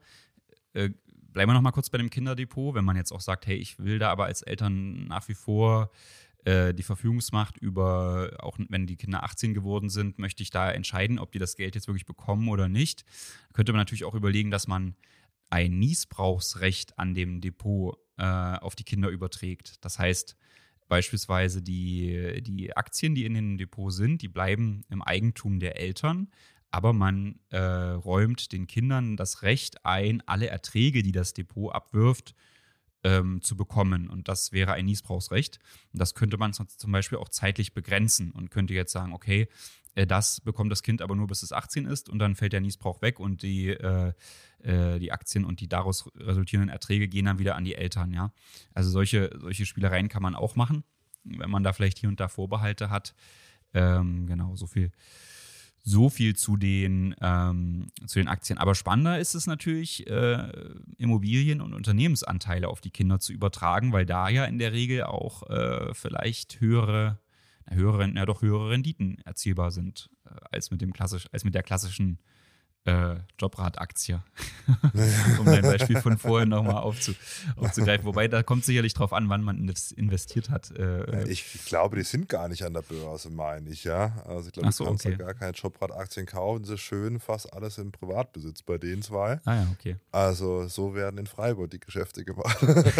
Bleiben wir noch mal kurz bei dem Kinderdepot, wenn man jetzt auch sagt, hey, ich will da aber als Eltern nach wie vor die Verfügungsmacht über, auch wenn die Kinder 18 geworden sind, möchte ich da entscheiden, ob die das Geld jetzt wirklich bekommen oder nicht. Könnte man natürlich auch überlegen, dass man ein Niesbrauchsrecht an dem Depot auf die Kinder überträgt. Das heißt, beispielsweise die Aktien, die in dem Depot sind, die bleiben im Eigentum der Eltern, aber man räumt den Kindern das Recht ein, alle Erträge, die das Depot abwirft, zu bekommen. Und das wäre ein Niesbrauchsrecht. Und das könnte man zum Beispiel auch zeitlich begrenzen und könnte jetzt sagen, okay, das bekommt das Kind aber nur, bis es 18 ist und dann fällt der Niesbrauch weg und die Aktien und die daraus resultierenden Erträge gehen dann wieder an die Eltern. Ja? Also solche Spielereien kann man auch machen, wenn man da vielleicht hier und da Vorbehalte hat. Genau, so viel zu den Aktien. Aber spannender ist es natürlich, Immobilien und Unternehmensanteile auf die Kinder zu übertragen, weil da ja in der Regel auch vielleicht höhere Renditen erzielbar sind als mit der klassischen Jobrat-Aktie, um dein Beispiel von vorhin nochmal aufzugreifen. Wobei, da kommt sicherlich drauf an, wann man investiert hat. Ich glaube, die sind gar nicht an der Börse, meine ich, ja. Also ich glaube, du kannst da gar keine Jobrat-Aktien kaufen. Das ist schön, fast alles im Privatbesitz bei den zwei. Ah ja, okay. Also so werden in Freiburg die Geschäfte gemacht.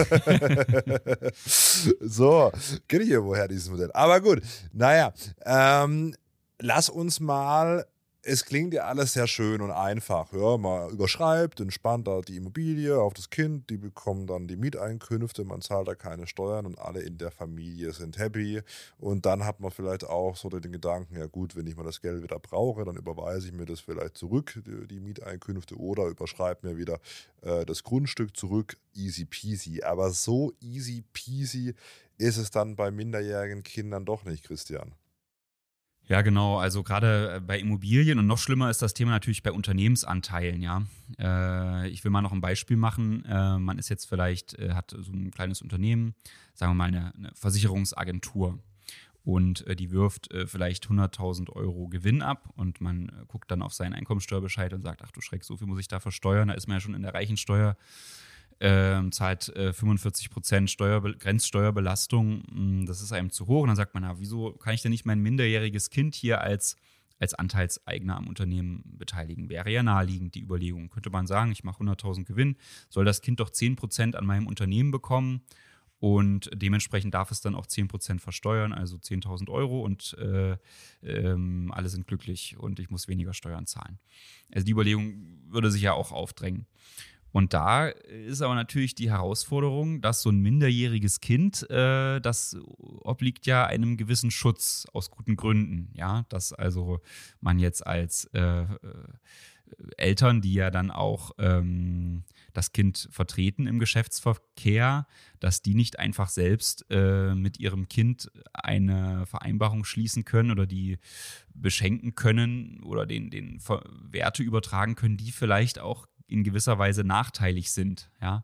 So, kenne ich ja woher dieses Modell. Aber gut, naja, lass uns mal. Es klingt ja alles sehr schön und einfach. Ja, man überschreibt, entspannt da die Immobilie auf das Kind, die bekommen dann die Mieteinkünfte, man zahlt da keine Steuern und alle in der Familie sind happy. Und dann hat man vielleicht auch so den Gedanken, ja gut, wenn ich mal das Geld wieder brauche, dann überweise ich mir das vielleicht zurück, die Mieteinkünfte, oder überschreibe mir wieder das Grundstück zurück. Easy peasy. Aber so easy peasy ist es dann bei minderjährigen Kindern doch nicht, Christian. Ja, genau. Also gerade bei Immobilien und noch schlimmer ist das Thema natürlich bei Unternehmensanteilen, ja. Ich will mal noch ein Beispiel machen. Man ist jetzt vielleicht, hat so ein kleines Unternehmen, sagen wir mal eine Versicherungsagentur, und die wirft vielleicht 100.000 Euro Gewinn ab und man guckt dann auf seinen Einkommensteuerbescheid und sagt, ach du Schreck, so viel muss ich da versteuern. Da ist man ja schon in der Reichensteuer. Zahlt 45% Grenzsteuerbelastung, das ist einem zu hoch. Und dann sagt man, na, wieso kann ich denn nicht mein minderjähriges Kind hier als Anteilseigner am Unternehmen beteiligen? Wäre ja naheliegend, die Überlegung. Könnte man sagen, ich mache 100.000 Gewinn, soll das Kind doch 10% an meinem Unternehmen bekommen und dementsprechend darf es dann auch 10% versteuern, also 10.000 Euro, und alle sind glücklich und ich muss weniger Steuern zahlen. Also die Überlegung würde sich ja auch aufdrängen. Und da ist aber natürlich die Herausforderung, dass so ein minderjähriges Kind, das obliegt ja einem gewissen Schutz aus guten Gründen. Ja, dass also man jetzt als Eltern, die ja dann auch das Kind vertreten im Geschäftsverkehr, dass die nicht einfach selbst mit ihrem Kind eine Vereinbarung schließen können oder die beschenken können oder den Werte übertragen können, die vielleicht auch in gewisser Weise nachteilig sind, ja.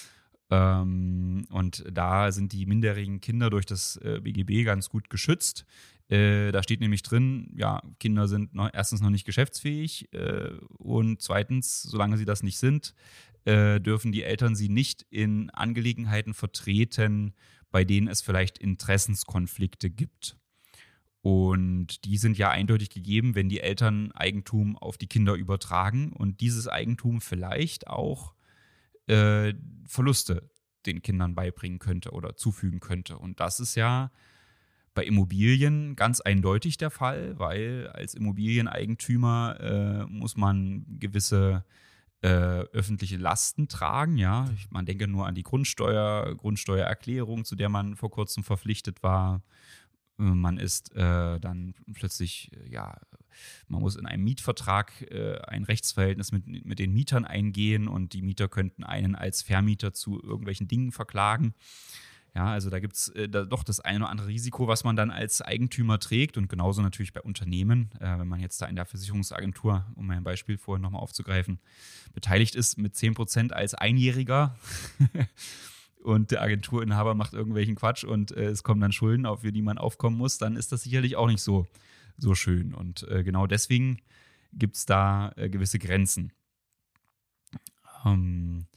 Und da sind die minderjährigen Kinder durch das BGB ganz gut geschützt. Da steht nämlich drin, ja, Kinder sind erstens noch nicht geschäftsfähig und zweitens, solange sie das nicht sind, dürfen die Eltern sie nicht in Angelegenheiten vertreten, bei denen es vielleicht Interessenskonflikte gibt. Und die sind ja eindeutig gegeben, wenn die Eltern Eigentum auf die Kinder übertragen und dieses Eigentum vielleicht auch Verluste den Kindern beibringen könnte oder zufügen könnte. Und das ist ja bei Immobilien ganz eindeutig der Fall, weil als Immobilieneigentümer muss man gewisse öffentliche Lasten tragen. Ja? Man denke nur an die Grundsteuererklärung, zu der man vor kurzem verpflichtet war. Man ist dann plötzlich, man muss in einem Mietvertrag ein Rechtsverhältnis mit den Mietern eingehen und die Mieter könnten einen als Vermieter zu irgendwelchen Dingen verklagen. Ja, also da gibt es doch das eine oder andere Risiko, was man dann als Eigentümer trägt, und genauso natürlich bei Unternehmen, wenn man jetzt da in der Versicherungsagentur, um mein Beispiel vorhin nochmal aufzugreifen, beteiligt ist mit 10% als Einjähriger und der Agenturinhaber macht irgendwelchen Quatsch und es kommen dann Schulden, für die man aufkommen muss, dann ist das sicherlich auch nicht so schön. Und genau deswegen gibt es da gewisse Grenzen.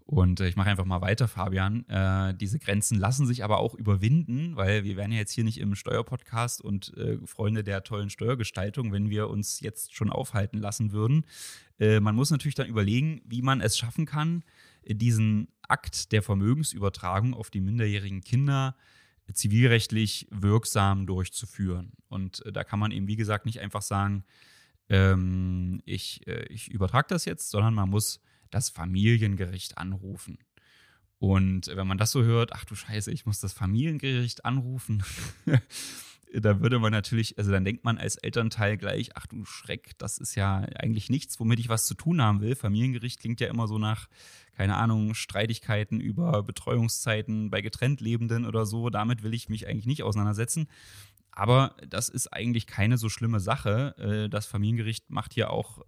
Und ich mache einfach mal weiter, Fabian. Diese Grenzen lassen sich aber auch überwinden, weil wir wären ja jetzt hier nicht im Steuerpodcast und Freunde der tollen Steuergestaltung, wenn wir uns jetzt schon aufhalten lassen würden. Man muss natürlich dann überlegen, wie man es schaffen kann, diesen Akt der Vermögensübertragung auf die minderjährigen Kinder zivilrechtlich wirksam durchzuführen. Und da kann man eben, wie gesagt, nicht einfach sagen, ich übertrage das jetzt, sondern man muss das Familiengericht anrufen. Und wenn man das so hört, ach du Scheiße, ich muss das Familiengericht anrufen, da würde man natürlich, also dann denkt man als Elternteil gleich, ach du Schreck, das ist ja eigentlich nichts, womit ich was zu tun haben will. Familiengericht klingt ja immer so nach, keine Ahnung, Streitigkeiten über Betreuungszeiten bei getrennt Lebenden oder so. Damit will ich mich eigentlich nicht auseinandersetzen. Aber das ist eigentlich keine so schlimme Sache. Das Familiengericht macht hier auch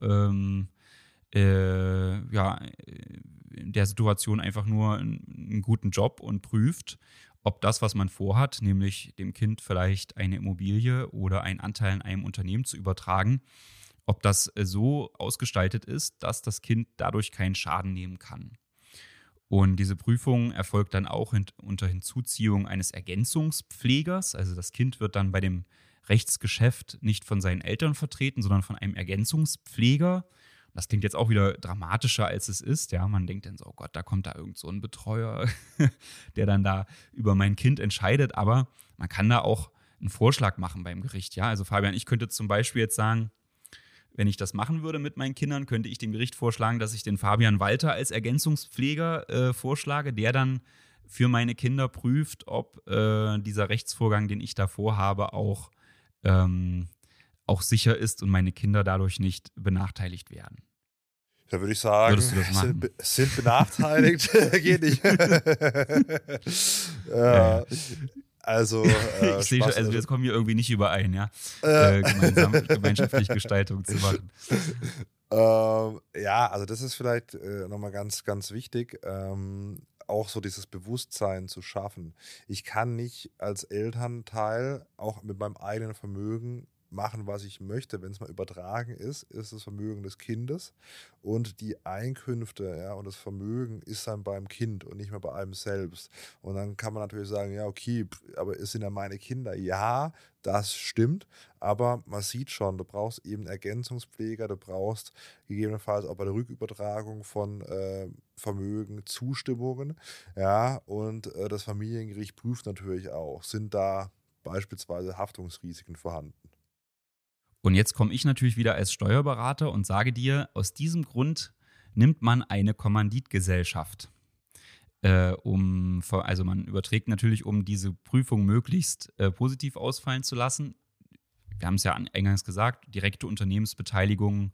in der Situation einfach nur einen guten Job und prüft, ob das, was man vorhat, nämlich dem Kind vielleicht eine Immobilie oder einen Anteil an einem Unternehmen zu übertragen, ob das so ausgestaltet ist, dass das Kind dadurch keinen Schaden nehmen kann. Und diese Prüfung erfolgt dann auch unter Hinzuziehung eines Ergänzungspflegers. Also das Kind wird dann bei dem Rechtsgeschäft nicht von seinen Eltern vertreten, sondern von einem Ergänzungspfleger. Das klingt jetzt auch wieder dramatischer, als es ist. Ja, man denkt dann so, oh Gott, da kommt da irgend so ein Betreuer, der dann da über mein Kind entscheidet. Aber man kann da auch einen Vorschlag machen beim Gericht. Ja, also Fabian, ich könnte zum Beispiel jetzt sagen, wenn ich das machen würde mit meinen Kindern, könnte ich dem Gericht vorschlagen, dass ich den Fabian Walter als Ergänzungspfleger vorschlage, der dann für meine Kinder prüft, ob dieser Rechtsvorgang, den ich da vorhabe, auch sicher ist und meine Kinder dadurch nicht benachteiligt werden. Da würde ich sagen, Würdest du das machen? sind benachteiligt, geht nicht. Also, ich sehe schon, also jetzt kommen wir irgendwie nicht überein, ja, gemeinschaftlich Gestaltung zu machen. Ja, also das ist vielleicht nochmal ganz, ganz wichtig, auch so dieses Bewusstsein zu schaffen. Ich kann nicht als Elternteil auch mit meinem eigenen Vermögen machen, was ich möchte. Wenn es mal übertragen ist, ist das Vermögen des Kindes und die Einkünfte, ja, und das Vermögen ist dann beim Kind und nicht mehr bei einem selbst. Und dann kann man natürlich sagen, ja, okay, aber es sind ja meine Kinder. Ja, das stimmt, aber man sieht schon, du brauchst eben Ergänzungspfleger, du brauchst gegebenenfalls auch bei der Rückübertragung von Vermögen Zustimmungen, ja, und das Familiengericht prüft natürlich auch, sind da beispielsweise Haftungsrisiken vorhanden. Und jetzt komme ich natürlich wieder als Steuerberater und sage dir, aus diesem Grund nimmt man eine Kommanditgesellschaft. Also man überträgt natürlich, um diese Prüfung möglichst positiv ausfallen zu lassen. Wir haben es ja eingangs gesagt, direkte Unternehmensbeteiligung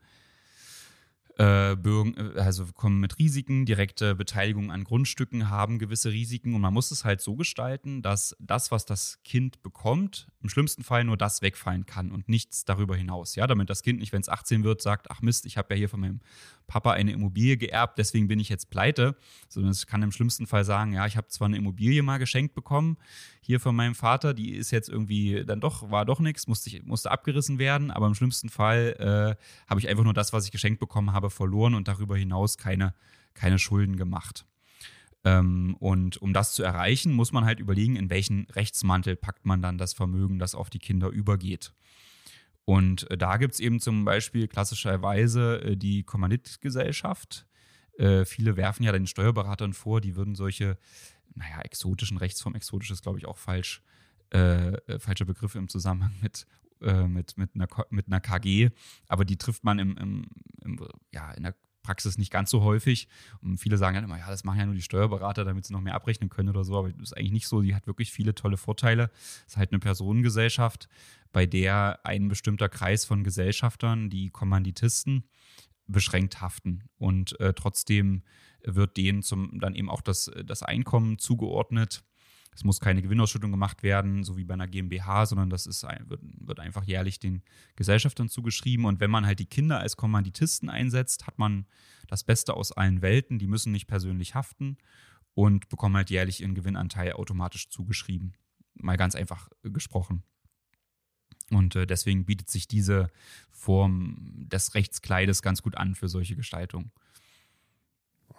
kommen mit Risiken, direkte Beteiligung an Grundstücken haben gewisse Risiken und man muss es halt so gestalten, dass das, was das Kind bekommt, im schlimmsten Fall nur das wegfallen kann und nichts darüber hinaus. Ja, damit das Kind nicht, wenn es 18 wird, sagt, ach Mist, ich habe ja hier von meinem Papa eine Immobilie geerbt, deswegen bin ich jetzt pleite, sondern es kann im schlimmsten Fall sagen, ja, ich habe zwar eine Immobilie mal geschenkt bekommen, hier von meinem Vater, die ist jetzt irgendwie war doch nichts, musste abgerissen werden, aber im schlimmsten Fall habe ich einfach nur das, was ich geschenkt bekommen habe, verloren und darüber hinaus keine Schulden gemacht. Und um das zu erreichen, muss man halt überlegen, in welchen Rechtsmantel packt man dann das Vermögen, das auf die Kinder übergeht. Und da gibt es eben zum Beispiel klassischerweise die Kommanditgesellschaft. Viele werfen ja den Steuerberatern vor, die würden solche, exotischen Rechtsformen, exotisch ist glaube ich auch falscher Begriff im Zusammenhang mit einer KG, aber die trifft man in der Praxis nicht ganz so häufig. Und viele sagen dann immer, ja, das machen ja nur die Steuerberater, damit sie noch mehr abrechnen können oder so, aber das ist eigentlich nicht so. Die hat wirklich viele tolle Vorteile. Es ist halt eine Personengesellschaft, bei der ein bestimmter Kreis von Gesellschaftern, die Kommanditisten, beschränkt haften. Und trotzdem wird denen dann eben auch das Einkommen zugeordnet. Es muss keine Gewinnausschüttung gemacht werden, so wie bei einer GmbH, sondern das wird einfach jährlich den Gesellschaftern zugeschrieben. Und wenn man halt die Kinder als Kommanditisten einsetzt, hat man das Beste aus allen Welten. Die müssen nicht persönlich haften und bekommen halt jährlich ihren Gewinnanteil automatisch zugeschrieben. Mal ganz einfach gesprochen. Und deswegen bietet sich diese Form des Rechtskleides ganz gut an für solche Gestaltung.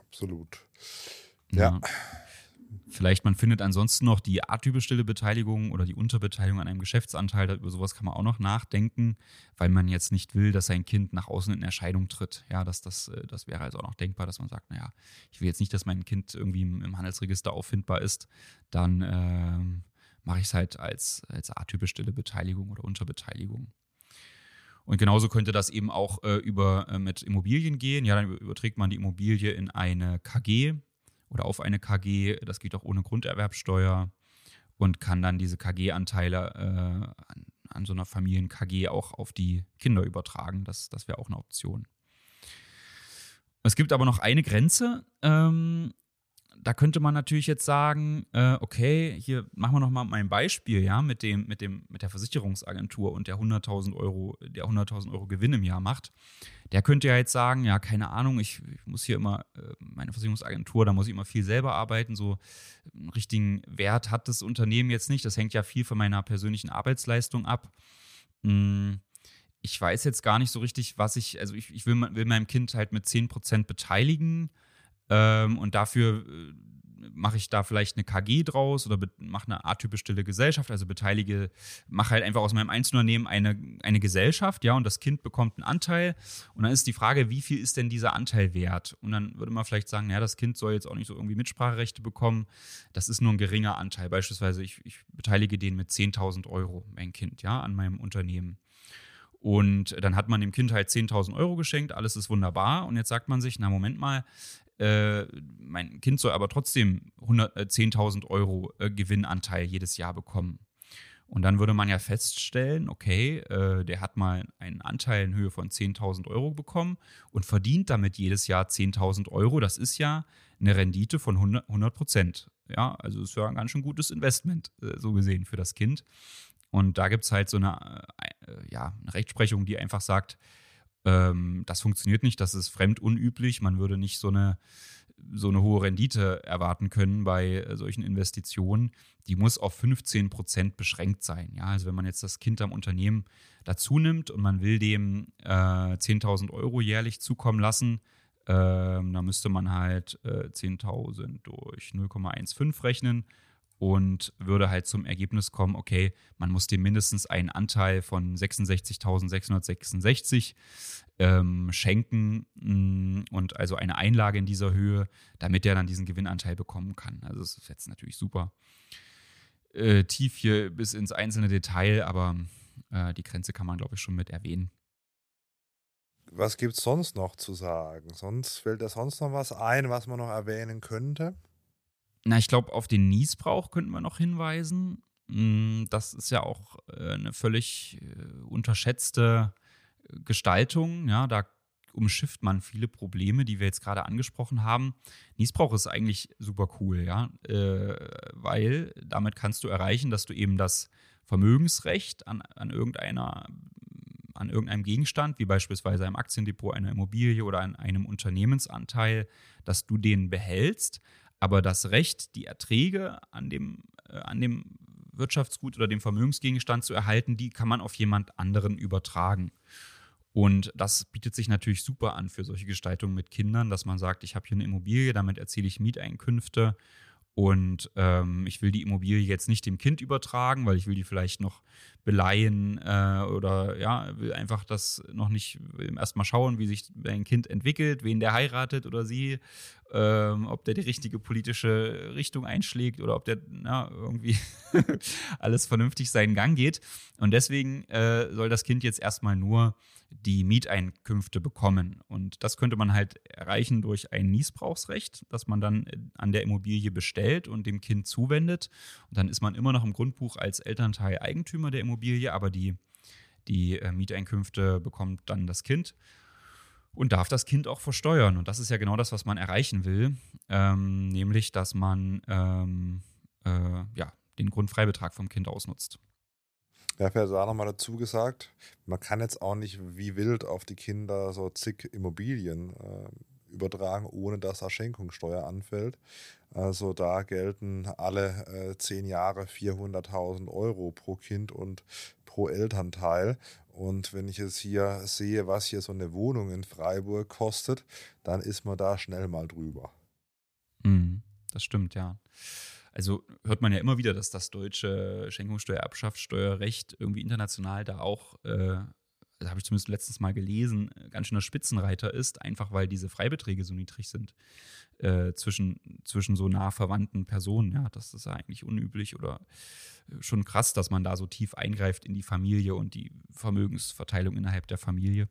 absolut. Ja. Ja. Vielleicht man findet ansonsten noch die atypisch stille Beteiligung oder die Unterbeteiligung an einem Geschäftsanteil. Über sowas kann man auch noch nachdenken, weil man jetzt nicht will, dass sein Kind nach außen in Erscheinung tritt. Ja, das wäre also auch noch denkbar, dass man sagt, naja, ich will jetzt nicht, dass mein Kind irgendwie im Handelsregister auffindbar ist. Dann mache ich es halt als atypisch stille Beteiligung oder Unterbeteiligung. Und genauso könnte das eben auch mit Immobilien gehen. Ja, dann überträgt man die Immobilie in eine KG oder auf eine KG. Das geht auch ohne Grunderwerbsteuer und kann dann diese KG-Anteile an so einer Familien-KG auch auf die Kinder übertragen. Das wäre auch eine Option. Es gibt aber noch eine Grenze. Da könnte man natürlich jetzt sagen, okay, hier machen wir nochmal mein Beispiel, ja, mit der Versicherungsagentur und der 100.000 Euro Gewinn im Jahr macht. Der könnte ja jetzt sagen, ja, keine Ahnung, ich muss hier immer, meine Versicherungsagentur, da muss ich immer viel selber arbeiten, so einen richtigen Wert hat das Unternehmen jetzt nicht, das hängt ja viel von meiner persönlichen Arbeitsleistung ab. Ich weiß jetzt gar nicht so richtig, ich will meinem Kind halt mit 10% beteiligen, und dafür mache ich da vielleicht eine KG draus oder mache eine atypisch stille Gesellschaft, also mache halt einfach aus meinem Einzelunternehmen eine Gesellschaft, ja, und das Kind bekommt einen Anteil. Und dann ist die Frage, wie viel ist denn dieser Anteil wert? Und dann würde man vielleicht sagen, ja, das Kind soll jetzt auch nicht so irgendwie Mitspracherechte bekommen. Das ist nur ein geringer Anteil. Beispielsweise, ich beteilige den mit 10.000 Euro, mein Kind, ja, an meinem Unternehmen. Und dann hat man dem Kind halt 10.000 Euro geschenkt, alles ist wunderbar. Und jetzt sagt man sich, na Moment mal, mein Kind soll aber trotzdem 10.000 Euro Gewinnanteil jedes Jahr bekommen. Und dann würde man ja feststellen, okay, der hat mal einen Anteil in Höhe von 10.000 Euro bekommen und verdient damit jedes Jahr 10.000 Euro. Das ist ja eine Rendite von 100%. Ja, also ist ja ein ganz schön gutes Investment, so gesehen, für das Kind. Und da gibt es halt so eine Rechtsprechung, die einfach sagt, das funktioniert nicht, das ist fremdunüblich, man würde nicht so eine hohe Rendite erwarten können bei solchen Investitionen. Die muss auf 15% beschränkt sein. Ja, also wenn man jetzt das Kind am Unternehmen dazu nimmt und man will dem 10.000 Euro jährlich zukommen lassen, dann müsste man halt 10.000 durch 0,15 rechnen und würde halt zum Ergebnis kommen, okay, man muss dem mindestens einen Anteil von 66.666 schenken und also eine Einlage in dieser Höhe, damit er dann diesen Gewinnanteil bekommen kann. Also das ist jetzt natürlich super tief hier bis ins einzelne Detail, aber die Grenze kann man, glaube ich, schon mit erwähnen. Was gibt es sonst noch zu sagen? Fällt da sonst noch was ein, was man noch erwähnen könnte? Na, ich glaube, auf den Nießbrauch könnten wir noch hinweisen. Das ist ja auch eine völlig unterschätzte Gestaltung. Ja, da umschifft man viele Probleme, die wir jetzt gerade angesprochen haben. Nießbrauch ist eigentlich super cool, ja, weil damit kannst du erreichen, dass du eben das Vermögensrecht an irgendeinem Gegenstand, wie beispielsweise einem Aktiendepot, einer Immobilie oder an einem Unternehmensanteil, dass du den behältst. Aber das Recht, die Erträge an dem Wirtschaftsgut oder dem Vermögensgegenstand zu erhalten, die kann man auf jemand anderen übertragen. Und das bietet sich natürlich super an für solche Gestaltungen mit Kindern, dass man sagt, ich habe hier eine Immobilie, damit erziele ich Mieteinkünfte und ich will die Immobilie jetzt nicht dem Kind übertragen, weil ich will die vielleicht noch beleihen oder ja, will einfach das noch nicht, will erstmal schauen, wie sich dein Kind entwickelt, wen der heiratet oder sie, ob der die richtige politische Richtung einschlägt oder ob der irgendwie alles vernünftig seinen Gang geht. Und deswegen soll das Kind jetzt erstmal nur die Mieteinkünfte bekommen. Und das könnte man halt erreichen durch ein Nießbrauchsrecht, das man dann an der Immobilie bestellt und dem Kind zuwendet. Und dann ist man immer noch im Grundbuch als Elternteil Eigentümer der Immobilie, aber die Mieteinkünfte bekommt dann das Kind und darf das Kind auch versteuern. Und das ist ja genau das, was man erreichen will, nämlich, dass man den Grundfreibetrag vom Kind ausnutzt. Ja, vielleicht auch nochmal dazu gesagt, man kann jetzt auch nicht wie wild auf die Kinder so zig Immobilien übertragen, ohne dass da Schenkungssteuer anfällt. Also da gelten alle 10 Jahre 400.000 Euro pro Kind und pro Elternteil. Und wenn ich jetzt hier sehe, was hier so eine Wohnung in Freiburg kostet, dann ist man da schnell mal drüber. Das stimmt, ja. Also hört man ja immer wieder, dass das deutsche Schenkungssteuer-Erbschaftssteuerrecht irgendwie international da auch, das habe ich zumindest letztens mal gelesen, ganz schöner Spitzenreiter ist, einfach weil diese Freibeträge so niedrig sind zwischen so nah verwandten Personen. Ja, das ist ja eigentlich unüblich oder schon krass, dass man da so tief eingreift in die Familie und die Vermögensverteilung innerhalb der Familie.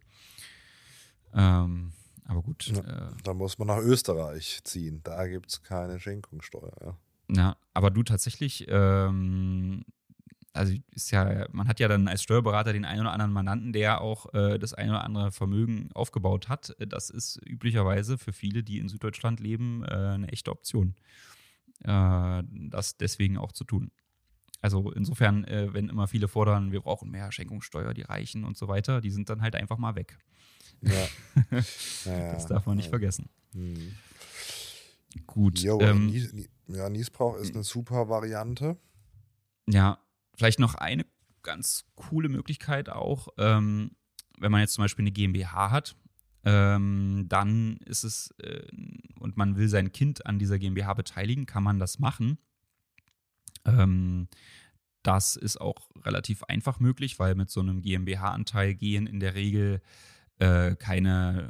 Aber gut. Ja, da muss man nach Österreich ziehen. Da gibt es keine Schenkungssteuer. Ja. Ja, aber du tatsächlich, also ist ja, man hat ja dann als Steuerberater den einen oder anderen Mandanten, der auch das ein oder andere Vermögen aufgebaut hat. Das ist üblicherweise für viele, die in Süddeutschland leben, eine echte Option, das deswegen auch zu tun. Also insofern, wenn immer viele fordern, wir brauchen mehr Schenkungssteuer, die Reichen und so weiter, die sind dann halt einfach mal weg. Ja. Das darf man nicht vergessen. Hm. Gut. Niesbrauch ist eine super Variante. Ja, vielleicht noch eine ganz coole Möglichkeit auch, wenn man jetzt zum Beispiel eine GmbH hat, dann ist es, und man will sein Kind an dieser GmbH beteiligen, kann man das machen. Das ist auch relativ einfach möglich, weil mit so einem GmbH-Anteil gehen in der Regel keine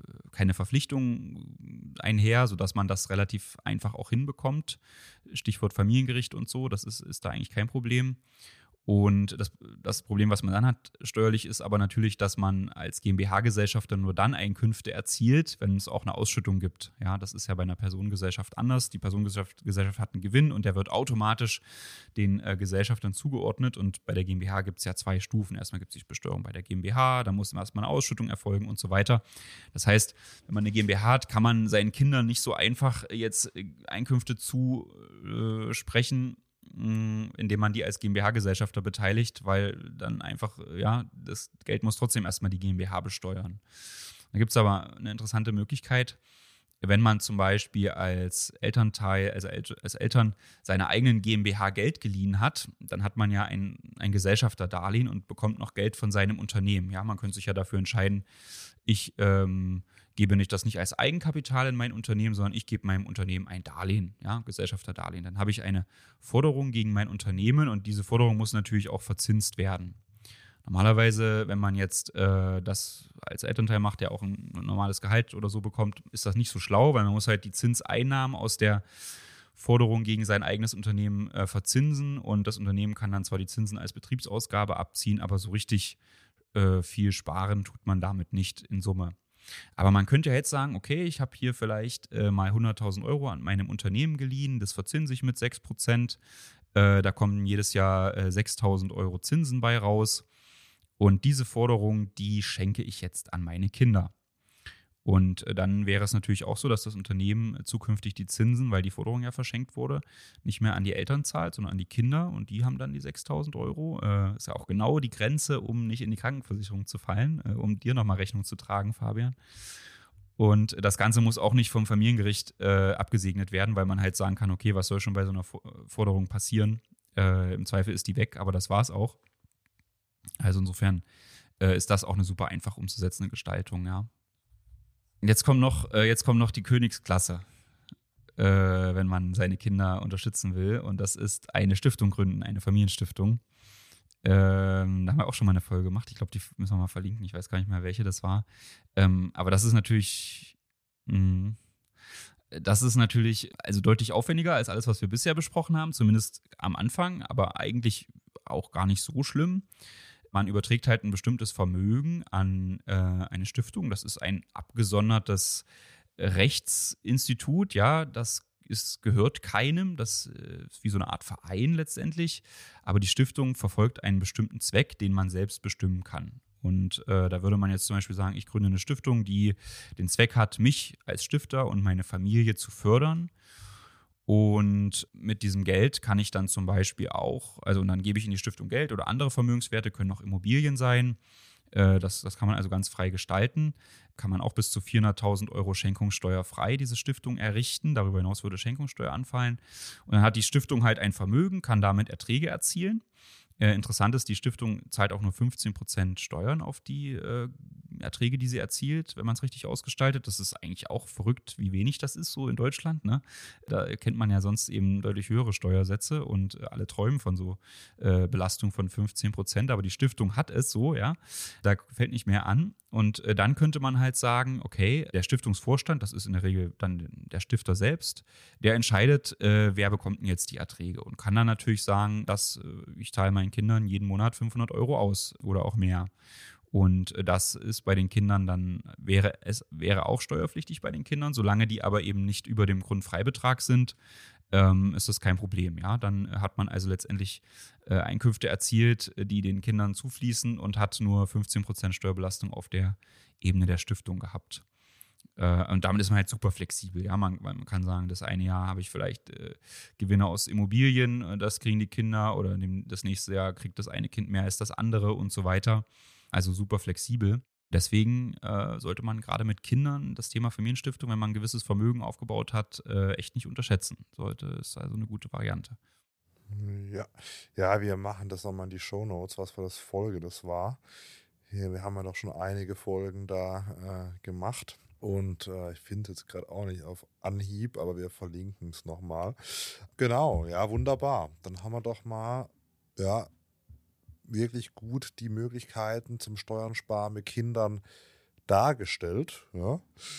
Verpflichtungen einher, sodass man das relativ einfach auch hinbekommt. Stichwort Familiengericht und so, das ist da eigentlich kein Problem. Und das Problem, was man dann hat steuerlich, ist aber natürlich, dass man als GmbH-Gesellschafter nur dann Einkünfte erzielt, wenn es auch eine Ausschüttung gibt. Ja, das ist ja bei einer Personengesellschaft anders. Die Personengesellschaft hat einen Gewinn und der wird automatisch den Gesellschaftern zugeordnet. Und bei der GmbH gibt es ja 2 Stufen. Erstmal gibt es die Besteuerung bei der GmbH, da muss erstmal eine Ausschüttung erfolgen und so weiter. Das heißt, wenn man eine GmbH hat, kann man seinen Kindern nicht so einfach jetzt Einkünfte zusprechen, indem man die als GmbH-Gesellschafter beteiligt, weil dann einfach, ja, das Geld muss trotzdem erstmal die GmbH besteuern. Da gibt es aber eine interessante Möglichkeit, wenn man zum Beispiel als Elternteil, also als Eltern seiner eigenen GmbH Geld geliehen hat, dann hat man ja ein Gesellschafterdarlehen und bekommt noch Geld von seinem Unternehmen. Ja, man könnte sich ja dafür entscheiden, ich gebe das nicht als Eigenkapital in mein Unternehmen, sondern ich gebe meinem Unternehmen ein Darlehen, ja, Gesellschafterdarlehen. Dann habe ich eine Forderung gegen mein Unternehmen und diese Forderung muss natürlich auch verzinst werden. Normalerweise, wenn man jetzt das als Elternteil macht, der auch ein normales Gehalt oder so bekommt, ist das nicht so schlau, weil man muss halt die Zinseinnahmen aus der Forderung gegen sein eigenes Unternehmen verzinsen und das Unternehmen kann dann zwar die Zinsen als Betriebsausgabe abziehen, aber so richtig viel sparen tut man damit nicht in Summe. Aber man könnte ja jetzt sagen, okay, ich habe hier vielleicht mal 100.000 Euro an meinem Unternehmen geliehen, das verzinse ich mit 6%, da kommen jedes Jahr 6.000 Euro Zinsen bei raus und diese Forderung, die schenke ich jetzt an meine Kinder. Und dann wäre es natürlich auch so, dass das Unternehmen zukünftig die Zinsen, weil die Forderung ja verschenkt wurde, nicht mehr an die Eltern zahlt, sondern an die Kinder. Und die haben dann die 6.000 Euro. Ist ja auch genau die Grenze, um nicht in die Krankenversicherung zu fallen, um dir nochmal Rechnung zu tragen, Fabian. Und das Ganze muss auch nicht vom Familiengericht abgesegnet werden, weil man halt sagen kann, okay, was soll schon bei so einer Forderung passieren? Im Zweifel ist die weg, aber das war es auch. Also insofern ist das auch eine super einfach umzusetzende Gestaltung, ja. Jetzt kommt noch die Königsklasse, wenn man seine Kinder unterstützen will. Und das ist eine Stiftung gründen, eine Familienstiftung. Da haben wir auch schon mal eine Folge gemacht. Ich glaube, die müssen wir mal verlinken. Ich weiß gar nicht mehr, welche das war. Aber das ist natürlich also deutlich aufwendiger als alles, was wir bisher besprochen haben. Zumindest am Anfang, aber eigentlich auch gar nicht so schlimm. Man überträgt halt ein bestimmtes Vermögen an eine Stiftung. Das ist ein abgesondertes Rechtsinstitut, ja, gehört keinem, das ist wie so eine Art Verein letztendlich, aber die Stiftung verfolgt einen bestimmten Zweck, den man selbst bestimmen kann. Und da würde man jetzt zum Beispiel sagen, ich gründe eine Stiftung, die den Zweck hat, mich als Stifter und meine Familie zu fördern. Und mit diesem Geld kann ich dann zum Beispiel auch, und dann gebe ich in die Stiftung Geld oder andere Vermögenswerte, können auch Immobilien sein. Das kann man also ganz frei gestalten. Kann man auch bis zu 400.000 Euro schenkungssteuerfrei diese Stiftung errichten. Darüber hinaus würde Schenkungssteuer anfallen. Und dann hat die Stiftung halt ein Vermögen, kann damit Erträge erzielen. Interessant ist, die Stiftung zahlt auch nur 15% Steuern auf die Erträge, die sie erzielt, wenn man es richtig ausgestaltet. Das ist eigentlich auch verrückt, wie wenig das ist so in Deutschland. Ne? Da kennt man ja sonst eben deutlich höhere Steuersätze und alle träumen von so Belastung von 15%, aber die Stiftung hat es so, ja. Da fällt nicht mehr an. Und dann könnte man halt sagen, okay, der Stiftungsvorstand, das ist in der Regel dann der Stifter selbst, der entscheidet, wer bekommt denn jetzt die Erträge und kann dann natürlich sagen, dass ich zahle meinen Kindern jeden Monat 500 Euro aus oder auch mehr. Und das ist bei den Kindern dann, wäre auch steuerpflichtig bei den Kindern, solange die aber eben nicht über dem Grundfreibetrag sind, ist das kein Problem. Ja? Dann hat man also letztendlich Einkünfte erzielt, die den Kindern zufließen und hat nur 15% Steuerbelastung auf der Ebene der Stiftung gehabt. Und damit ist man halt super flexibel. Ja? Man kann sagen, das eine Jahr habe ich vielleicht Gewinne aus Immobilien, das kriegen die Kinder, oder das nächste Jahr kriegt das eine Kind mehr als das andere und so weiter. Also super flexibel. Deswegen sollte man gerade mit Kindern das Thema Familienstiftung, wenn man ein gewisses Vermögen aufgebaut hat, echt nicht unterschätzen. Ist also eine gute Variante. Ja, wir machen das nochmal in die Shownotes, was für das Folge das war. Hier, wir haben ja doch schon einige Folgen da gemacht. Und ich finde es jetzt gerade auch nicht auf Anhieb, aber wir verlinken es nochmal. Genau, ja, wunderbar. Dann haben wir doch mal, ja, wirklich gut die Möglichkeiten zum Steuern sparen mit Kindern dargestellt. Ja?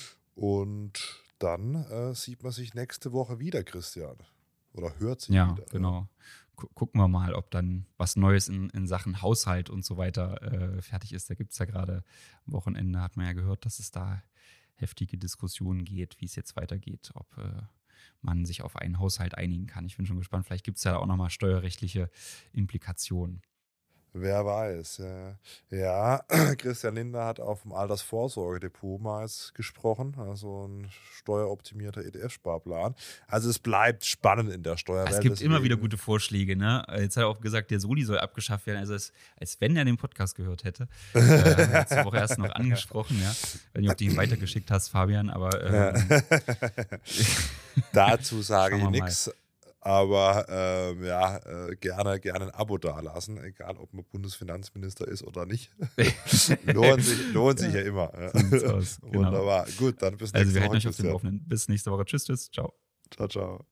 Und dann sieht man sich nächste Woche wieder, Christian. Oder hört sich wieder. Ja, genau. Gucken wir mal, ob dann was Neues in Sachen Haushalt und so weiter fertig ist. Da gibt es ja gerade am Wochenende, hat man ja gehört, dass es da heftige Diskussionen geht, wie es jetzt weitergeht, ob man sich auf einen Haushalt einigen kann. Ich bin schon gespannt, vielleicht gibt es ja auch nochmal steuerrechtliche Implikationen. Wer weiß. Ja, Christian Lindner hat auf dem Altersvorsorgedepot mal gesprochen, also ein steueroptimierter ETF-Sparplan. Also es bleibt spannend in der Steuerwelt. Es gibt immer wieder gute Vorschläge. Ne? Jetzt hat er auch gesagt, der Soli soll abgeschafft werden. Also als wenn er den Podcast gehört hätte. Haben wir letzte Woche erst noch angesprochen. Ja? Ich weiß nicht, ob du ihn weitergeschickt hast, Fabian, aber dazu sage ich nichts. Aber gerne ein Abo dalassen, egal ob man Bundesfinanzminister ist oder nicht. lohnt sich ja immer. Ja. So aus, genau. Wunderbar. Gut, dann bis nächste Woche. Also wir halten euch auf den Laufenden. Bis nächste Woche. Tschüss. Ciao. Ciao.